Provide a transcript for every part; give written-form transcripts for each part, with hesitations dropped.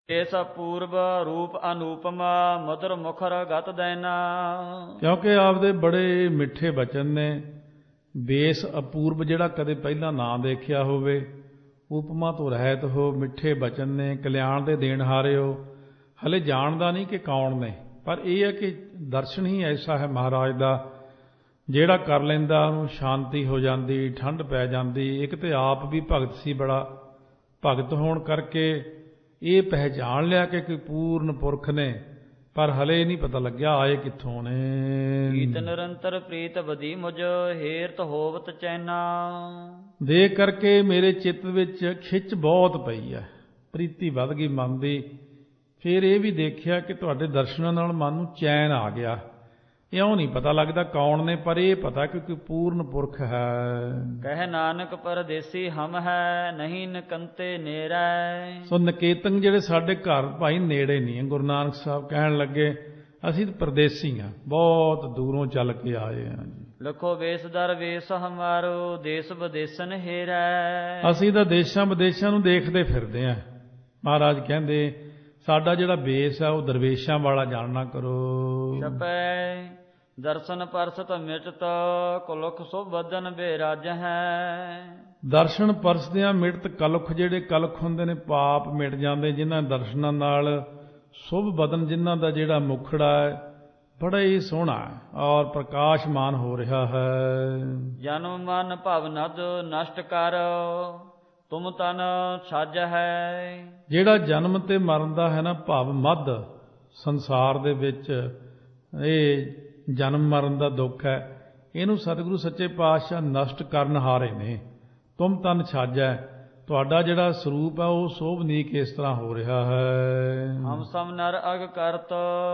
ਇਸ ਅਪੂਰਬ ਰੂਪ ਅਨੂਪਮਾ ਮਧੁਰ ਮੁਖਰ ਗਤ ਦੈਨਾ। ਕਿਉਂਕਿ ਆਪਦੇ ਬੜੇ ਮਿੱਠੇ ਬਚਨ ਨੇ, ਬੇਸ ਅਪੂਰਬ ਜਿਹੜਾ ਕਦੇ ਪਹਿਲਾਂ ਨਾ ਦੇਖਿਆ ਹੋਵੇ, ਉਪਮਾ ਤੋਂ ਰਹਿਤ ਹੋ, ਮਿੱਠੇ ਬਚਨ ਨੇ, ਕਲਿਆਣ ਦੇ ਦੇਣ ਹਾਰੇ ਹੋ। ਹਲੇ ਜਾਣਦਾ ਨਹੀਂ ਕਿ ਕੌਣ ਨੇ, ਪਰ ਇਹ ਹੈ ਕਿ ਦਰਸ਼ਨ ਹੀ ਐਸਾ ਹੈ ਮਹਾਰਾਜ ਦਾ, ਜਿਹੜਾ ਕਰ ਲੈਂਦਾ ਉਹਨੂੰ ਸ਼ਾਂਤੀ ਹੋ ਜਾਂਦੀ, ਠੰਡ ਪੈ ਜਾਂਦੀ। ਇੱਕ ਤੇ ਆਪ ਵੀ ਭਗਤ ਸੀ ਬੜਾ, ਭਗਤ ਹੋਣ ਕਰਕੇ ਇਹ ਪਹਿਚਾਣ ਲਿਆ ਕਿ ਕੋਈ ਪੂਰਨ ਪੁਰਖ ਨੇ, ਪਰ ਹਲੇ ਨਹੀਂ ਪਤਾ ਲੱਗਿਆ ਆਏ ਕਿੱਥੋਂ ਨੇ। ਗੀਤ ਨਿਰੰਤਰ ਪ੍ਰੀਤ ਵਧੀ ਮੁਝ ਹੇਰਤ ਹੋਵਤ ਚੈਨਾ। ਦੇਖ ਕਰਕੇ ਮੇਰੇ ਚਿੱਤ ਵਿੱਚ ਖਿੱਚ ਬਹੁਤ ਪਈ ਹੈ, ਪ੍ਰੀਤੀ ਵੱਧ ਗਈ ਮਨ ਦੀ। ਫਿਰ ਇਹ ਵੀ ਦੇਖਿਆ ਕਿ ਤੁਹਾਡੇ ਦਰਸ਼ਨਾਂ ਨਾਲ ਮਨ ਨੂੰ ਚੈਨ ਆ ਗਿਆ। ਇਉਂ ਨਹੀਂ ਪਤਾ ਲੱਗਦਾ ਕੌਣ ਨੇ, ਪਰ ਇਹ ਪਤਾ ਕਿ ਕੋਈ ਪੂਰਨ ਪੁਰਖ ਹੈ। ਕਹਿ ਨਾਨਕ ਪਰਦੇਸੀ ਹਮ ਹੈ, ਨਹੀਂ ਨਿਕੰਤੇ ਨੇੜੈ। ਸੋ ਨਿਕੇਤਨ ਜਿਹੜੇ ਸਾਡੇ ਘਰ ਭਾਈ ਨੇੜੇ ਨਹੀਂ ਹੈ। ਗੁਰੂ ਨਾਨਕ ਸਾਹਿਬ ਕਹਿਣ ਲੱਗੇ ਅਸੀਂ ਤਾਂ ਪਰਦੇਸੀ ਹਾਂ, ਬਹੁਤ ਦੂਰੋਂ ਚੱਲ ਕੇ ਆਏ ਹਾਂ ਜੀ। ਲਖੋ ਵੇਸ ਦਰ ਵੇਸ ਹਮਾਰੋ, ਦੇਸ ਵਿਦੇਸਨ ਹੇਰੈ। ਅਸੀਂ ਤਾਂ ਦੇਸ਼ਾਂ ਵਿਦੇਸ਼ਾਂ ਨੂੰ ਦੇਖਦੇ ਫਿਰਦੇ ਹਾਂ। ਮਹਾਰਾਜ ਕਹਿੰਦੇ ਸਾਡਾ ਜਿਹੜਾ ਬੇਸ ਹੈ ਉਹ ਦਰਵੇਸ਼ਾਂ ਵਾਲਾ ਜਾਣਨਾ ਕਰੋ। ਛਪੈ ਦਰਸ਼ਨ ਪਰਸਤ ਮਿਟਤ, ਕੁਲਖ ਸੋ ਬਦਨ ਬੇਰਾਜ ਹੈ। ਦਰਸ਼ਨ ਪਰਸਦਿਆਂ ਮਿਟਤ ਕਲੁਖ, ਜਿਹੜੇ ਕਲੁਖ ਹੁੰਦੇ ਨੇ ਪਾਪ ਮਿਟ ਜਾਂਦੇ ਜਿਨ੍ਹਾਂ ਦਰਸ਼ਨਾਂ ਨਾਲ। ਸੁਭ ਬਦਨ, ਜਿਨ੍ਹਾਂ ਦਾ ਜਿਹੜਾ ਮੁਖੜਾ ਹੈ ਬੜਾ ਹੀ ਸੋਹਣਾ ਹੈ ਔਰ ਪ੍ਰਕਾਸ਼ਮਾਨ ਹੋ ਰਿਹਾ ਹੈ। ਜਨਮ ਮਨ ਭਵ ਨਦ ਨਸ਼ਟ ਕਰ, ਤੁਮ ਤਨ ਛੱਜ ਹੈ। ਜਿਹੜਾ ਜਨਮ ਤੇ ਮਰਨ ਦਾ ਹੈ ਨਾ ਭਵ ਮੱਧ, ਸੰਸਾਰ ਦੇ ਵਿੱਚ ਇਹ ਜਨਮ ਮਰਨ ਦਾ ਦੁੱਖ ਹੈ, ਇਹਨੂੰ ਸਤਿਗੁਰੂ ਸੱਚੇ ਪਾਤਸ਼ਾਹ ਨਸ਼ਟ ਕਰਨ ਹਾਰੇ ਨੇ। ਤੁਮ ਤਨ ਛੱਜ ਹੈ, ਤੁਹਾਡਾ ਜਿਹੜਾ ਸਰੂਪ ਹੈ ਉਹ ਸੋਭਨੀਕ ਇਸ ਤਰ੍ਹਾਂ ਹੋ ਰਿਹਾ ਹੈ। ਹਮ ਸਮ ਨਰ ਅਗ ਕਰਤ,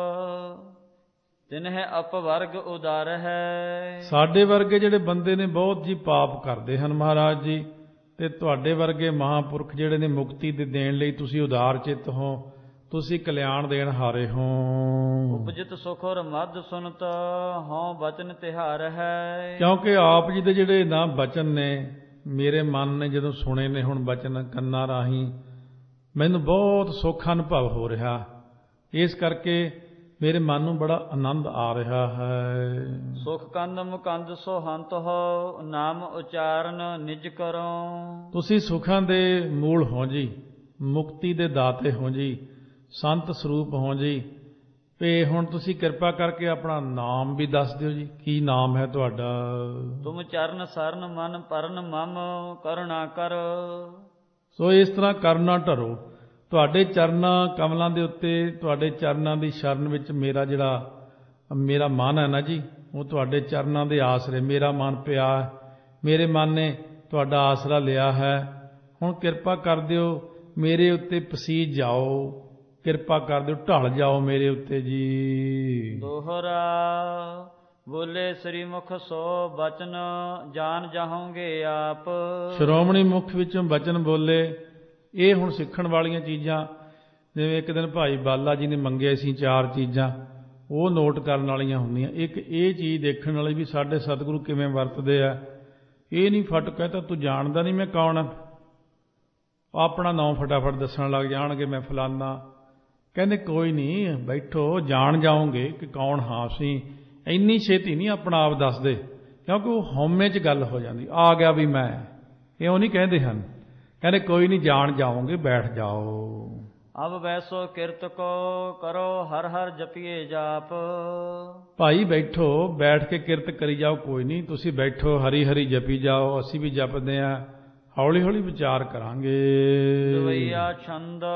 ਤਿਨਹਿ ਅਪਵਰਗ ਉਦਾਰ ਹੈ। ਸਾਡੇ ਵਰਗੇ ਜਿਹੜੇ ਬੰਦੇ ਨੇ ਬਹੁਤ ਜੀ ਪਾਪ ਕਰਦੇ ਹਨ ਮਹਾਰਾਜ ਜੀ, ਤੇ ਤੁਹਾਡੇ ਵਰਗੇ ਮਹਾਂਪੁਰਖ ਜਿਹੜੇ ਨੇ ਮੁਕਤੀ ਦੇ ਦੇਣ ਲਈ ਤੁਸੀਂ ਉਦਾਰ ਚਿੱਤ ਹੋ, ਤੁਸੀਂ ਕਲਿਆਣ ਦੇਣ ਹਾਰੇ ਹੋ। ਉਪਜਿਤ ਸੁਖਰ ਮਦ ਸੁਨਤ, ਹਉ ਬਚਨ ਤਿਹਾਰ ਹੈ। ਕਿਉਂਕਿ ਆਪ ਜੀ ਦੇ ਜਿਹੜੇ ਨਾ ਬਚਨ ਨੇ, ਮੇਰੇ ਮਨ ਨੇ ਜਦੋਂ ਸੁਣੇ ਨੇ ਹੁਣ ਬਚਨ ਕੰਨਾਂ ਰਾਹੀਂ, ਮੈਨੂੰ ਬਹੁਤ ਸੁੱਖ ਅਨੁਭਵ ਹੋ ਰਿਹਾ। ਇਸ ਕਰਕੇ ਮੇਰੇ ਮਨ ਨੂੰ ਬੜਾ ਆਨੰਦ ਆ ਰਿਹਾ ਹੈ। ਸੁਖ ਕੰਦ ਮੁਕੰਦ ਸੋ ਹੰਤ ਹੋ, ਨਾਮ ਉਚਾਰਨ ਨਿਜ ਕਰੋ। ਤੁਸੀਂ ਸੁਖਾਂ ਦੇ ਮੂਲ ਹੋ ਜੀ, ਮੁਕਤੀ ਦੇ ਦਾਤੇ ਹੋ ਜੀ, ਸੰਤ ਸਰੂਪ ਹੋ ਜੀ। ਤੇ ਹੁਣ ਤੁਸੀਂ ਕਿਰਪਾ ਕਰਕੇ ਆਪਣਾ ਨਾਮ ਵੀ ਦੱਸ ਦਿਓ ਜੀ, ਕੀ ਨਾਮ ਹੈ ਤੁਹਾਡਾ? ਤੁਮ ਚਰਨ ਸਰਨ ਮਨ ਪਰਨ ਮਮ, ਕਰੁਣਾ ਕਰ। ਸੋ ਇਸ ਤਰ੍ਹਾਂ ਕਰਨਾ ਢਰੋ, ਤੁਹਾਡੇ ਚਰਨਾਂ ਕਮਲਾਂ ਦੇ ਉੱਤੇ, ਤੁਹਾਡੇ ਚਰਨਾਂ ਦੀ ਸ਼ਰਨ ਵਿੱਚ ਮੇਰਾ ਮਨ ਹੈ ਨਾ ਜੀ, ਉਹ ਤੁਹਾਡੇ ਚਰਨਾਂ ਦੇ ਆਸਰੇ ਮੇਰਾ ਮਨ ਪਿਆ। ਮੇਰੇ ਮਨ ਨੇ ਤੁਹਾਡਾ ਆਸਰਾ ਲਿਆ ਹੈ। ਹੁਣ ਕਿਰਪਾ ਕਰ ਦਿਓ ਮੇਰੇ ਉੱਤੇ, ਪਸੀਜ ਜਾਓ, ਕਿਰਪਾ ਕਰ ਦਿਓ, ਢਲ ਜਾਓ ਮੇਰੇ ਉੱਤੇ ਜੀ। ਦੋਹਰਾ ਬੋਲੇ ਸ੍ਰੀ ਮੁਖ ਸੋ ਬਚਨ, ਜਾਣ ਜਾਹੋਗੇ ਆਪ। ਸ਼੍ਰੋਮਣੀ ਮੁਖ ਵਿੱਚੋਂ ਬਚਨ ਬੋਲੇ। ਇਹ ਹੁਣ ਸਿੱਖਣ ਵਾਲੀਆਂ ਚੀਜ਼ਾਂ, ਜਿਵੇਂ ਇੱਕ ਦਿਨ ਭਾਈ ਬਾਲਾ ਜੀ ਨੇ ਮੰਗਿਆ ਸੀ 4 ਚੀਜ਼ਾਂ, ਉਹ ਨੋਟ ਕਰਨ ਵਾਲੀਆਂ ਹੁੰਦੀਆਂ। ਇੱਕ ਇਹ ਚੀਜ਼ ਦੇਖਣ ਵਾਲੀ ਵੀ ਸਾਡੇ ਸਤਿਗੁਰੂ ਕਿਵੇਂ ਵਰਤਦੇ ਆ। ਇਹ ਨਹੀਂ ਫਟ ਕਹਿਤਾ ਤੂੰ ਜਾਣਦਾ ਨਹੀਂ ਮੈਂ ਕੌਣ ਆ, ਆਪਣਾ ਨਾਮ ਫਟਾਫਟ ਦੱਸਣ ਲੱਗ ਜਾਣਗੇ, ਮੈਂ ਫਲਾਨਾ। ਕਹਿੰਦੇ ਕੋਈ ਨਹੀਂ ਬੈਠੋ, ਜਾਣ ਜਾਓਗੇ ਕਿ ਕੌਣ ਹਾਂ ਅਸੀਂ। ਇੰਨੀ ਛੇਤੀ ਨਹੀਂ ਆਪਣਾ ਆਪ ਦੱਸਦੇ, ਕਿਉਂਕਿ ਉਹ ਹਉਮੈ 'ਚ ਗੱਲ ਹੋ ਜਾਂਦੀ। ਆ ਗਿਆ ਵੀ ਮੈਂ, ਇਉਂ ਨਹੀਂ ਕਹਿੰਦੇ ਹਨ। ਕਹਿੰਦੇ ਕੋਈ ਨਹੀਂ ਜਾਣ ਜਾਓਗੇ, ਬੈਠ ਜਾਓ। ਅਬ ਵੈਸੋ ਕਿਰਤ ਕੋ ਕਰੋ, ਹਰ ਹਰ ਜਪੀਏ ਜਾਪ। ਭਾਈ ਬੈਠੋ, ਬੈਠ ਕੇ ਕਿਰਤ ਕਰੀ ਜਾਓ। ਕੋਈ ਨਹੀਂ ਤੁਸੀਂ ਬੈਠੋ, ਹਰੀ ਹਰੀ ਜਪੀ ਜਾਓ, ਅਸੀਂ ਵੀ ਜਪਦੇ ਹਾਂ, ਹੌਲੀ ਹੌਲੀ ਵਿਚਾਰ ਕਰਾਂਗੇ। ਦਵਈਆ ਛੰਦ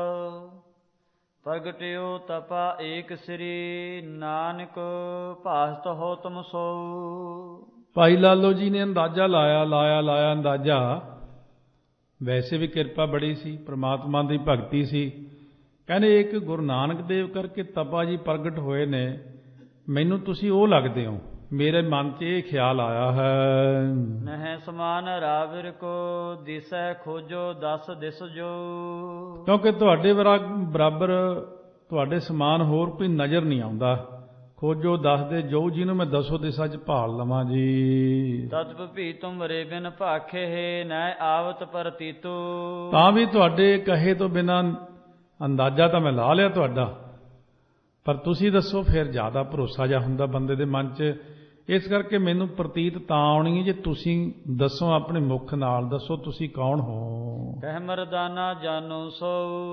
ਪ੍ਰਗਟਿਓ ਤਪਾ ਏਕ ਸ੍ਰੀ, ਨਾਨਕ ਭਾਸਤ ਹੋ ਤੁਮ ਸੋ। ਭਾਈ ਲਾਲੋ ਜੀ ਨੇ ਅੰਦਾਜ਼ਾ ਲਾਇਆ ਅੰਦਾਜ਼ਾ। ਵੈਸੇ ਵੀ ਕਿਰਪਾ ਬੜੀ ਸੀ, ਪ੍ਰਮਾਤਮਾ ਦੀ ਭਗਤੀ ਸੀ। ਕਹਿੰਦੇ ਇੱਕ ਗੁਰੂ ਨਾਨਕ ਦੇਵ ਕਰਕੇ ਤਪਾ ਜੀ ਪ੍ਰਗਟ ਹੋਏ ਨੇ, ਮੈਨੂੰ ਤੁਸੀਂ ਉਹ ਲੱਗਦੇ ਹੋ। ਮੇਰੇ ਮਨ 'ਚ ਇਹ ਖਿਆਲ ਆਇਆ ਹੈ। ਨਹਿ ਸਮਾਨ ਰਾਵਿਰ ਕੋ, ਦਿਸੈ ਖੋਜੋ ਦਸ ਦਿਸ ਜੋ। ਕਿਉਂਕਿ ਤੁਹਾਡੇ ਬਰਾਬਰ, ਤੁਹਾਡੇ ਸਮਾਨ ਹੋਰ ਕੋਈ ਨਜ਼ਰ ਨਹੀਂ ਆਉਂਦਾ। ਖੋਜੋ ਦੱਸਦੇ ਜੋ, ਜਿਹਨੂੰ ਮੈਂ 10 ਦਿਸ਼ਾ 'ਚ ਭਾਲ ਲਵਾਂ ਜੀ। ਤਦ ਭੀ ਤੁਮਰੇ ਬਿਨ ਭਾਖੇ, ਨੈ ਆਵਤ ਪ੍ਰਤੀਤੂ। ਤਾਂ ਵੀ ਤੁਹਾਡੇ ਕਹੇ ਤੋਂ ਬਿਨਾਂ ਅੰਦਾਜ਼ਾ ਤਾਂ ਮੈਂ ਲਾ ਲਿਆ ਤੁਹਾਡਾ, ਪਰ ਤੁਸੀਂ ਦੱਸੋ, ਫਿਰ ਜ਼ਿਆਦਾ ਭਰੋਸਾ ਜਿਹਾ ਹੁੰਦਾ ਬੰਦੇ ਦੇ ਮਨ 'ਚ। ਇਸ ਕਰਕੇ ਮੈਨੂੰ ਪ੍ਰਤੀਤ ਤਾਂ ਆਉਣੀ ਹੈ ਜੇ ਤੁਸੀਂ ਦੱਸੋ, ਆਪਣੇ ਮੁੱਖ ਨਾਲ ਦੱਸੋ ਤੁਸੀਂ ਕੌਣ ਹੋ। ਕਹਿ ਮਰਦਾਨਾ ਜਾਨੋ ਸੋ,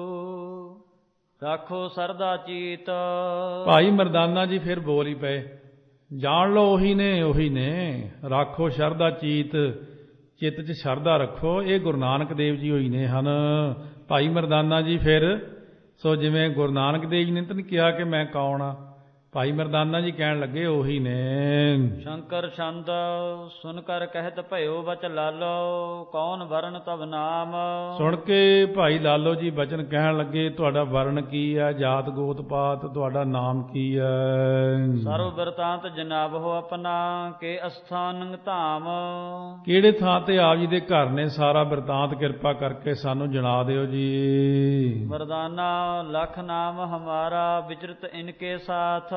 ਰਾਖੋ ਸਰਦਾ ਚੀਤ। ਭਾਈ ਮਰਦਾਨਾ ਜੀ ਫਿਰ ਬੋਲ ਹੀ ਪਏ, ਜਾਣ ਲਓ ਉਹੀ ਨੇ, ਉਹੀ ਨੇ, ਰਾਖੋ ਸ਼ਰਧਾ ਚੀਤ, ਚਿੱਤ 'ਚ ਸ਼ਰਧਾ ਰੱਖੋ, ਇਹ ਗੁਰੂ ਨਾਨਕ ਦੇਵ ਜੀ ਹੋਈ ਨੇ ਹਨ। ਭਾਈ ਮਰਦਾਨਾ ਜੀ ਫਿਰ ਸੋ ਜਿਵੇਂ ਗੁਰੂ ਨਾਨਕ ਦੇਵ ਜੀ ਨੇ ਤਾਂ ਨਹੀਂ ਕਿਹਾ ਕਿ ਮੈਂ ਕੌਣ ਆ, ਭਾਈ ਮਰਦਾਨਾ ਜੀ ਕਹਿਣ ਲੱਗੇ ਉਹੀ ਨੇ। ਸ਼ੰਕਰ ਛੰਦ ਸੁਨ ਕਰ ਕਹਿਤ ਭਇਓ ਬਚ ਲਾਲੋ, ਕੌਣ ਵਰਨ ਤਬ ਨਾਮ। ਸੁਣ ਕੇ ਭਾਈ ਲਾਲੋ ਜੀ ਬਚਨ ਕਹਿਣ ਲੱਗੇ, ਤੁਹਾਡਾ ਵਰਨ ਕੀ ਹੈ, ਜਾਤ ਗੋਤ ਪਾਤ, ਤੁਹਾਡਾ ਨਾਮ ਕੀ ਹੈ। ਸਰਵ ਬਿਰਤਾਂਤ ਜਨਾਬਹੁ ਆਪਣਾ, ਕੇ ਅਸਥਾਨੰ ਧਾਮ। ਕਿਹੜੇ ਥਾਂ ਤੇ ਆਪ ਜੀ ਦੇ ਘਰ ਨੇ, ਸਾਰਾ ਬਿਰਤਾਂਤ ਕਿਰਪਾ ਕਰਕੇ ਸਾਨੂੰ ਜਣਾ ਦਿਓ ਜੀ। ਮਰਦਾਨਾ ਲਖ ਨਾਮ ਹਮਾਰਾ, ਵਿਚਰਤ ਇਨਕੇ ਸਾਥ।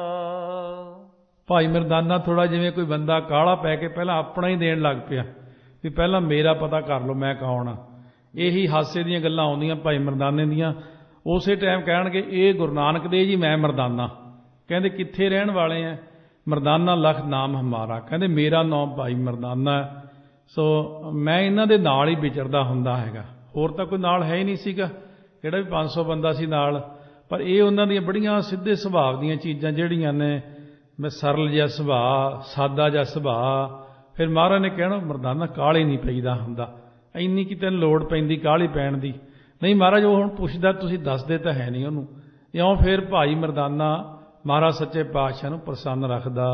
ਭਾਈ ਮਰਦਾਨਾ ਥੋੜਾ ਜਿਵੇਂ ਕੋਈ ਬੰਦਾ ਕਾਹਲਾ ਪੈ ਕੇ ਪਹਿਲਾਂ ਆਪਣਾ ਹੀ ਦੇਣ ਲੱਗ ਪਿਆ, ਵੀ ਪਹਿਲਾਂ ਮੇਰਾ ਪਤਾ ਕਰ ਲਓ ਮੈਂ ਕੌਣ ਆ। ਇਹੀ ਹਾਸੇ ਦੀਆਂ ਗੱਲਾਂ ਆਉਂਦੀਆਂ ਭਾਈ ਮਰਦਾਨੇ ਦੀਆਂ। ਉਸੇ ਟਾਈਮ ਕਹਿਣਗੇ ਇਹ ਗੁਰੂ ਨਾਨਕ ਦੇਵ ਜੀ, ਮੈਂ ਮਰਦਾਨਾ। ਕਹਿੰਦੇ ਕਿੱਥੇ ਰਹਿਣ ਵਾਲੇ ਆ, ਮਰਦਾਨਾ ਲਖ ਨਾਮ ਹਮਾਰਾ, ਕਹਿੰਦੇ ਮੇਰਾ ਨਾਮ ਭਾਈ ਮਰਦਾਨਾ। ਸੋ ਮੈਂ ਇਹਨਾਂ ਦੇ ਨਾਲ ਹੀ ਵਿਚਰਦਾ ਹੁੰਦਾ ਹੈਗਾ, ਹੋਰ ਤਾਂ ਕੋਈ ਨਾਲ ਹੈ ਹੀ ਨਹੀਂ ਸੀਗਾ, ਜਿਹੜਾ ਵੀ 500 ਬੰਦਾ ਸੀ ਨਾਲ। ਪਰ ਇਹ ਉਹਨਾਂ ਦੀਆਂ ਬੜੀਆਂ ਸਿੱਧੇ ਸੁਭਾਅ ਦੀਆਂ ਚੀਜ਼ਾਂ ਜਿਹੜੀਆਂ ਨੇ, ਮੈਂ ਸਰਲ ਜਿਹਾ ਸੁਭਾਅ, ਸਾਦਾ ਜਿਹਾ ਸੁਭਾਅ। ਫਿਰ ਮਹਾਰਾਜ ਨੇ ਕਹਿਣਾ ਮਰਦਾਨਾ ਕਾਹਲੀ ਨਹੀਂ ਪਈਦਾ ਹੁੰਦਾ, ਇੰਨੀ ਕਿ ਤੈਨੂੰ ਲੋੜ ਪੈਂਦੀ ਕਾਹਲੀ ਪੈਣ ਦੀ ਨਹੀਂ। ਮਹਾਰਾਜ ਉਹ ਹੁਣ ਪੁੱਛਦਾ, ਤੁਸੀਂ ਦੱਸਦੇ ਤਾਂ ਹੈ ਨਹੀਂ ਉਹਨੂੰ। ਇਉਂ ਫਿਰ ਭਾਈ ਮਰਦਾਨਾ ਮਹਾਰਾਜ ਸੱਚੇ ਪਾਤਸ਼ਾਹ ਨੂੰ ਪ੍ਰਸੰਨ ਰੱਖਦਾ।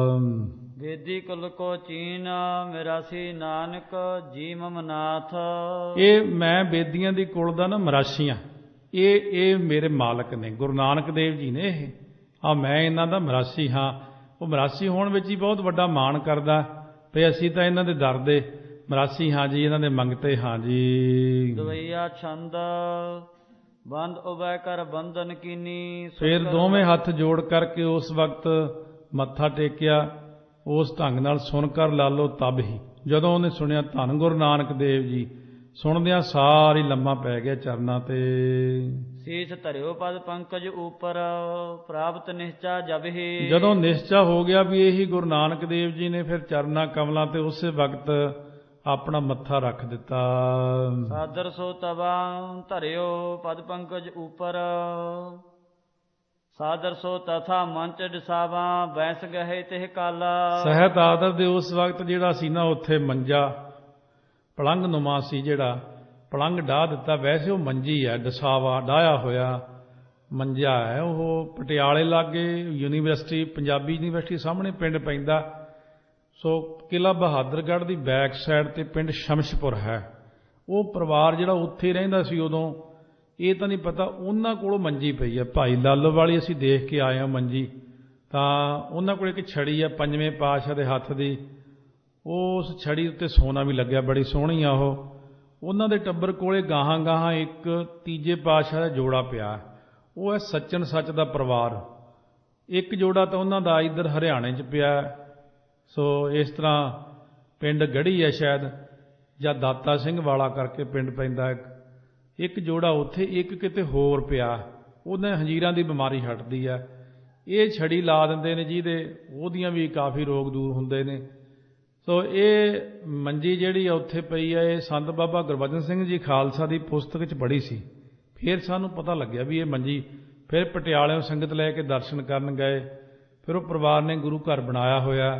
ਵੇਦੀ ਕੁਲ ਕੋ ਚੀਨ, ਮਿਰਾਸੀ ਨਾਨਕ ਜੀ ਮਮਨਾਥ। ਇਹ ਮੈਂ ਬੇਦੀਆਂ ਦੀ ਕੁਲ ਦਾ ਨਾ ਮਰਾਸੀ ਹਾਂ, ਇਹ ਮੇਰੇ ਮਾਲਕ ਨੇ, ਗੁਰੂ ਨਾਨਕ ਦੇਵ ਜੀ ਨੇ ਇਹ। ਮੈਂ ਇਹਨਾਂ ਦਾ ਮਰਾਸੀ ਹਾਂ। ਉਹ ਮਰਾਸੀ ਹੋਣ ਵਿੱਚ ਹੀ ਬਹੁਤ ਵੱਡਾ ਮਾਣ ਕਰਦਾ ਵੀ ਅਸੀਂ ਤਾਂ ਇਹਨਾਂ ਦੇ ਦਰ ਦੇ ਮਰਾਸੀ ਹਾਂ ਜੀ, ਇਹਨਾਂ ਦੇ ਮੰਗਤੇ ਹਾਂ ਜੀ। ਦਵਈਆ ਛੰਦ ਬੰਦ ਉਬੈ ਕਰ ਬੰਧਨ ਕੀਨੀ। ਫਿਰ ਦੋਵੇਂ ਹੱਥ ਜੋੜ ਕਰਕੇ ਉਸ ਵਕਤ ਮੱਥਾ ਟੇਕਿਆ, ਉਸ ਢੰਗ ਨਾਲ ਸੁਣ ਕਰ ਲਾਲੋ ਤਬ ਹੀ। ਜਦੋਂ ਉਹਨੇ ਸੁਣਿਆ ਧੰਨ ਗੁਰੂ ਨਾਨਕ ਦੇਵ ਜੀ, ਸੁਣਦਿਆਂ ਸਾਰੀ ਲੰਮਾ ਪੈ ਗਿਆ ਚਰਨਾਂ ਤੇ। ਸੀਸ ਧਰਿਓ ਪਦ ਪੰਕਜ ਉਪਰ, ਪ੍ਰਾਪਤ ਨਿਸ਼ਚਾ ਜਬ ਹੀ। ਜਦੋਂ ਨਿਸ਼ਚਾ ਹੋ ਗਿਆ ਵੀ ਇਹੀ ਗੁਰੂ ਨਾਨਕ ਦੇਵ ਜੀ ਨੇ, ਫਿਰ ਚਰਨਾਂ ਕਮਲਾਂ ਤੇ ਉਸੇ ਵਕਤ ਆਪਣਾ ਮੱਥਾ ਰੱਖ ਦਿੱਤਾ। ਸਾਦਰ ਸੋ ਤਬਾ ਧਰਿਓ ਪਦ ਪੰਕਜ ਉਪਰ, ਸਾਦਰ ਸੋ ਤਥਾ ਮੰਚ ਡਿਸਾਵਾ, ਬੈਸ ਗਏ ਤਿਹ ਕਾਲਾ। ਸਹਿਤ ਆਦਰ ਦੇ ਉਸ ਵਕਤ ਜਿਹੜਾ ਸੀ ਨਾ, ਉੱਥੇ ਮੰਜਾ ਪਲੰਗ ਨੁਮਾ ਸੀ, ਜਿਹੜਾ ਪਲੰਗ ਢਾਹ ਦਿੱਤਾ। ਵੈਸੇ ਉਹ ਮੰਜੀ ਹੈ, ਡਸਾਵਾ ਢਾਇਆ ਹੋਇਆ ਮੰਜਾ ਹੈ। ਉਹ ਪਟਿਆਲੇ ਲਾਗੇ ਯੂਨੀਵਰਸਿਟੀ, ਪੰਜਾਬੀ ਯੂਨੀਵਰਸਿਟੀ ਸਾਹਮਣੇ ਪਿੰਡ ਪੈਂਦਾ। ਸੋ ਕਿਲ੍ਹਾ ਬਹਾਦਰਗੜ੍ਹ ਦੀ ਬੈਕ ਸਾਈਡ ਤੇ ਪਿੰਡ ਸ਼ਮਸ਼ਪੁਰ ਹੈ। ਉਹ ਪਰਿਵਾਰ ਜਿਹੜਾ ਉੱਥੇ ਰਹਿੰਦਾ ਸੀ ਉਦੋਂ, ਇਹ ਤਾਂ ਨਹੀਂ ਪਤਾ, ਉਹਨਾਂ ਕੋਲੋਂ ਮੰਜੀ ਪਈ ਹੈ। ਭਾਈ ਲਾਲੋ ਵਾਲੀ ਅਸੀਂ ਦੇਖ ਕੇ ਆਏ ਹਾਂ ਮੰਜੀ, ਤਾਂ ਉਹਨਾਂ ਕੋਲ ਇੱਕ ਛੜੀ ਹੈ 5ਵੇਂ ਪਾਤਸ਼ਾਹ ਦੇ ਹੱਥ ਦੀ। ਉਸ ਛੜੀ ਉੱਤੇ ਸੋਨਾ ਵੀ ਲੱਗਿਆ, ਬੜੀ ਸੋਹਣੀ ਆ ਉਹ। ਉਹਨਾਂ ਦੇ ਟੱਬਰ ਕੋਲੇ ਗਾਹਾਂ ਗਾਹਾਂ ਇੱਕ 3 ਪਾਤਸ਼ਾਹ ਦਾ ਜੋੜਾ ਪਿਆ, ਉਹ ਹੈ ਸੱਚਨ ਸੱਚ ਦਾ ਪਰਿਵਾਰ। ਇੱਕ ਜੋੜਾ ਤਾਂ ਉਹਨਾਂ ਦਾ ਇੱਧਰ ਹਰਿਆਣੇ 'ਚ ਪਿਆ। ਸੋ ਇਸ ਤਰ੍ਹਾਂ ਪਿੰਡ ਗੜ੍ਹੀ ਹੈ ਸ਼ਾਇਦ, ਜਾਂ ਦਾਤਾ ਸਿੰਘ ਵਾਲਾ ਕਰਕੇ ਪਿੰਡ ਪੈਂਦਾ। ਇੱਕ ਜੋੜਾ ਉੱਥੇ, ਇੱਕ ਕਿਤੇ ਹੋਰ ਪਿਆ। ਉਹਨਾਂ ਹੰਜੀਰਾਂ ਦੀ ਬਿਮਾਰੀ ਹਟਦੀ ਹੈ। ਇਹ ਛੜੀ ਲਾ ਦਿੰਦੇ ਨੇ ਜਿਹਦੇ, ਉਹਦੀਆਂ ਵੀ ਕਾਫੀ ਰੋਗ ਦੂਰ ਹੁੰਦੇ ਨੇ। ਸੋ ਇਹ ਮੰਜੀ ਜਿਹੜੀ ਆ ਉੱਥੇ ਪਈ ਹੈ, ਇਹ ਸੰਤ ਬਾਬਾ ਗੁਰਬਚਨ ਸਿੰਘ ਜੀ ਖਾਲਸਾ ਦੀ ਪੁਸਤਕ 'ਚ ਪੜ੍ਹੀ ਸੀ। ਫਿਰ ਸਾਨੂੰ ਪਤਾ ਲੱਗਿਆ ਵੀ ਇਹ ਮੰਜੀ। ਫਿਰ ਪਟਿਆਲਿਓਂ ਸੰਗਤ ਲੈ ਕੇ ਦਰਸ਼ਨ ਕਰਨ ਗਏ। ਫਿਰ ਉਹ ਪਰਿਵਾਰ ਨੇ ਗੁਰੂ ਘਰ ਬਣਾਇਆ ਹੋਇਆ।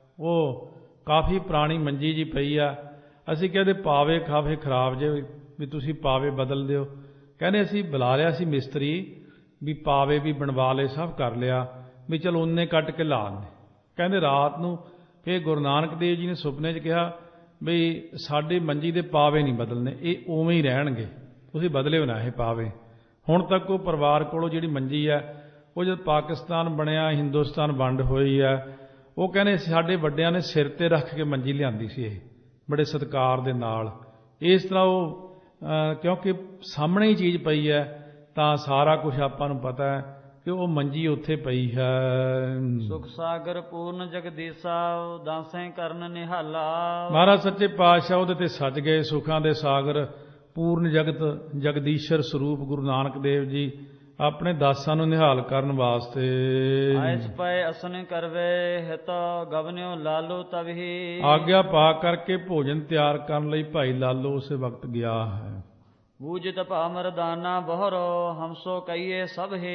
ਉਹ ਕਾਫੀ ਪੁਰਾਣੀ ਮੰਜੀ ਜੀ ਪਈ ਆ। ਅਸੀਂ ਕਹਿੰਦੇ ਪਾਵੇ ਕਾਫੀ ਖਰਾਬ ਜੇ, ਵੀ ਤੁਸੀਂ ਪਾਵੇ ਬਦਲ ਦਿਓ। ਕਹਿੰਦੇ ਅਸੀਂ ਬੁਲਾ ਲਿਆ ਸੀ ਮਿਸਤਰੀ, ਵੀ ਪਾਵੇ ਵੀ ਬਣਵਾ ਲਏ, ਸਭ ਕਰ ਲਿਆ, ਵੀ ਚਲੋ ਉਹਨੇ ਕੱਟ ਕੇ ਲਾ ਦਿੰਦੇ। ਕਹਿੰਦੇ ਰਾਤ ਨੂੰ ਫਿਰ ਗੁਰੂ ਨਾਨਕ ਦੇਵ ਜੀ ਨੇ ਸੁਪਨੇ 'ਚ ਕਿਹਾ ਵੀ ਸਾਡੇ ਮੰਜੀ ਦੇ ਪਾਵੇ ਨਹੀਂ ਬਦਲਣੇ, ਇਹ ਉਵੇਂ ਹੀ ਰਹਿਣਗੇ, ਤੁਸੀਂ ਬਦਲਿਓ ਨਾ ਇਹ ਪਾਵੇ। ਹੁਣ ਤੱਕ ਉਹ ਪਰਿਵਾਰ ਕੋਲੋਂ ਜਿਹੜੀ ਮੰਜੀ ਹੈ, ਉਹ ਜਦ ਪਾਕਿਸਤਾਨ ਬਣਿਆ, ਹਿੰਦੁਸਤਾਨ ਵੰਡ ਹੋਈ ਹੈ, ਉਹ ਕਹਿੰਦੇ ਸਾਡੇ ਵੱਡਿਆਂ ਨੇ ਸਿਰ ਤੇ ਰੱਖ ਕੇ ਮੰਜੀ ਲਿਆਂਦੀ ਸੀ, ਇਹ ਬੜੇ ਸਤਿਕਾਰ ਦੇ ਨਾਲ। ਇਸ ਤਰ੍ਹਾਂ ਉਹ ਕਿਉਂਕਿ ਸਾਹਮਣੇ ਹੀ ਚੀਜ਼ ਪਈ ਹੈ, ਤਾਂ ਸਾਰਾ ਕੁਝ ਆਪਾਂ ਨੂੰ ਪਤਾ ਹੈ ਕਿ ਉਹ ਮੰਜੀ ਉੱਥੇ ਪਈ ਹੈ। ਸੁਖ ਸਾਗਰ ਪੂਰਨ ਜਗਦੀਸ਼ਾ, ਦਾਸੈ ਕਰਨ ਨਿਹਾਲਾ। ਮਹਾਰਾਜ ਸੱਚੇ ਪਾਤਸ਼ਾਹ ਉਹਦੇ ਤੇ ਸੱਜ ਗਏ, ਸੁੱਖਾਂ ਦੇ ਸਾਗਰ ਪੂਰਨ ਜਗਤ ਜਗਦੀਸ਼ਰ ਸਰੂਪ ਗੁਰੂ ਨਾਨਕ ਦੇਵ ਜੀ ਆਪਣੇ ਦਾਸਾਂ ਨੂੰ ਨਿਹਾਲ ਕਰਨ ਵਾਸਤੇ ਆਇਸ ਪਏ ਅਸਨ ਕਰਵੇ ਹਿਤ ਗਵਨਿਓ ਲਾਲੋ ਤਬਹੀ ਆਗਿਆ ਪਾ ਕਰਕੇ ਭੋਜਨ ਤਿਆਰ ਕਰਨ ਲਈ ਭਾਈ ਲਾਲੋ ਉਸੇ ਵਕਤ ਗਿਆ ਹੈ। ਬੂਝਤ ਭਾ ਮਰਦਾਨਾ ਬਹਰੋ ਹਮਸੋ ਕਹੀਏ ਸਭ ਹੀ।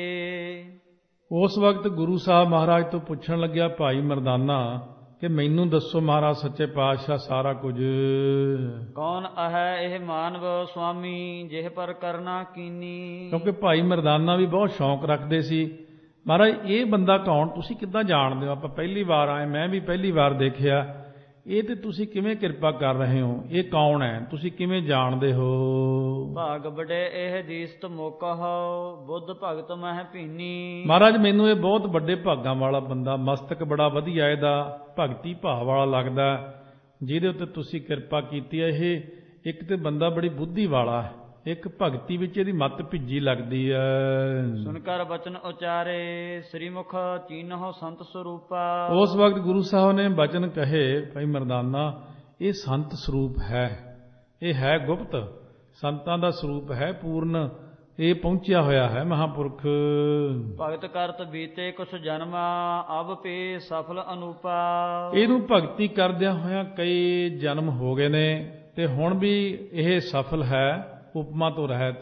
ਉਸ ਵਕਤ ਗੁਰੂ ਸਾਹਿਬ ਮਹਾਰਾਜ ਤੋਂ ਪੁੱਛਣ ਲੱਗਿਆ ਭਾਈ ਮਰਦਾਨਾ ਕਿ ਮੈਨੂੰ ਦੱਸੋ ਮਹਾਰਾਜ ਸੱਚੇ ਪਾਤਸ਼ਾਹ ਸਾਰਾ ਕੁਝ। ਕੌਣ ਅਹੈ ਇਹ ਮਾਨਵ ਸੁਆਮੀ ਜਿਹ ਪਰ ਕਰਨਾ ਕੀਨੀ। ਕਿਉਂਕਿ ਭਾਈ ਮਰਦਾਨਾ ਵੀ ਬਹੁਤ ਸ਼ੌਂਕ ਰੱਖਦੇ ਸੀ। ਮਹਾਰਾਜ ਇਹ ਬੰਦਾ ਕੌਣ, ਤੁਸੀਂ ਕਿੱਦਾਂ ਜਾਣਦੇ ਹੋ? ਆਪਾਂ ਪਹਿਲੀ ਵਾਰ ਆਏ, ਮੈਂ ਵੀ ਪਹਿਲੀ ਵਾਰ ਦੇਖਿਆ। ਇਹ ਤੇ ਤੁਸੀਂ ਕਿਵੇਂ ਕਿਰਪਾ ਕਰ ਰਹੇ ਹੋ? ਇਹ ਕੌਣ ਹੈ? ਤੁਸੀਂ ਕਿਵੇਂ ਜਾਣਦੇ ਹੋ? ਭਾਗ ਬੜੇ ਇਹ ਦੀਸਤ ਮੋਕਹੁ ਬੁੱਧ ਭਗਤ ਮਹਿ ਭੀਨੀ। ਮਹਾਰਾਜ ਮੈਨੂੰ ਇਹ ਬਹੁਤ ਵੱਡੇ ਭਾਗਾਂ ਵਾਲਾ ਬੰਦਾ, ਮਸਤਕ ਬੜਾ ਵਧੀਆ ਇਹਦਾ, ਭਗਤੀ ਭਾਵ ਵਾਲਾ ਲੱਗਦਾ, ਜਿਹਦੇ ਉੱਤੇ ਤੁਸੀਂ ਕਿਰਪਾ ਕੀਤੀ ਹੈ। ਇਹ ਇੱਕ ਤੇ ਬੰਦਾ ਬੜੀ ਬੁੱਧੀ ਵਾਲਾ ਹੈ, ਇੱਕ ਭਗਤੀ ਵਿੱਚ ਇਹਦੀ ਮੱਤ ਭਿੱਜੀ ਲੱਗਦੀ ਹੈ। ਸੁਣ ਕਰ ਬਚਨ ਉਚਾਰੇ ਸ੍ਰੀ ਮੁਖ ਚੀਨਹੁ ਸੰਤ ਸਰੂਪਾ। ਉਸ ਵਕਤ ਗੁਰੂ ਸਾਹਿਬ ਨੇ ਬਚਨ ਕਹੇ, ਭਾਈ ਮਰਦਾਨਾ ਇਹ ਸੰਤ ਸਰੂਪ ਹੈ, ਇਹ ਹੈ ਗੁਪਤ ਸੰਤਾਂ ਦਾ ਸਰੂਪ ਹੈ, ਪੂਰਨ ਇਹ ਪਹੁੰਚਿਆ ਹੋਇਆ ਹੈ ਮਹਾਂਪੁਰਖ। ਭਗਤ ਕਰਤ ਬੀਤੇ ਕੁਛ ਜਨਮਾ ਅਬ ਪੇ ਸਫਲ ਅਨੂਪਾ। ਇਹਨੂੰ ਭਗਤੀ ਕਰਦਿਆਂ ਹੋਇਆਂ ਕਈ ਜਨਮ ਹੋ ਗਏ ਨੇ ਤੇ ਹੁਣ ਵੀ ਇਹ ਸਫਲ ਹੈ, ਉਪਮਾ ਤੋਂ ਰਹਿਤ।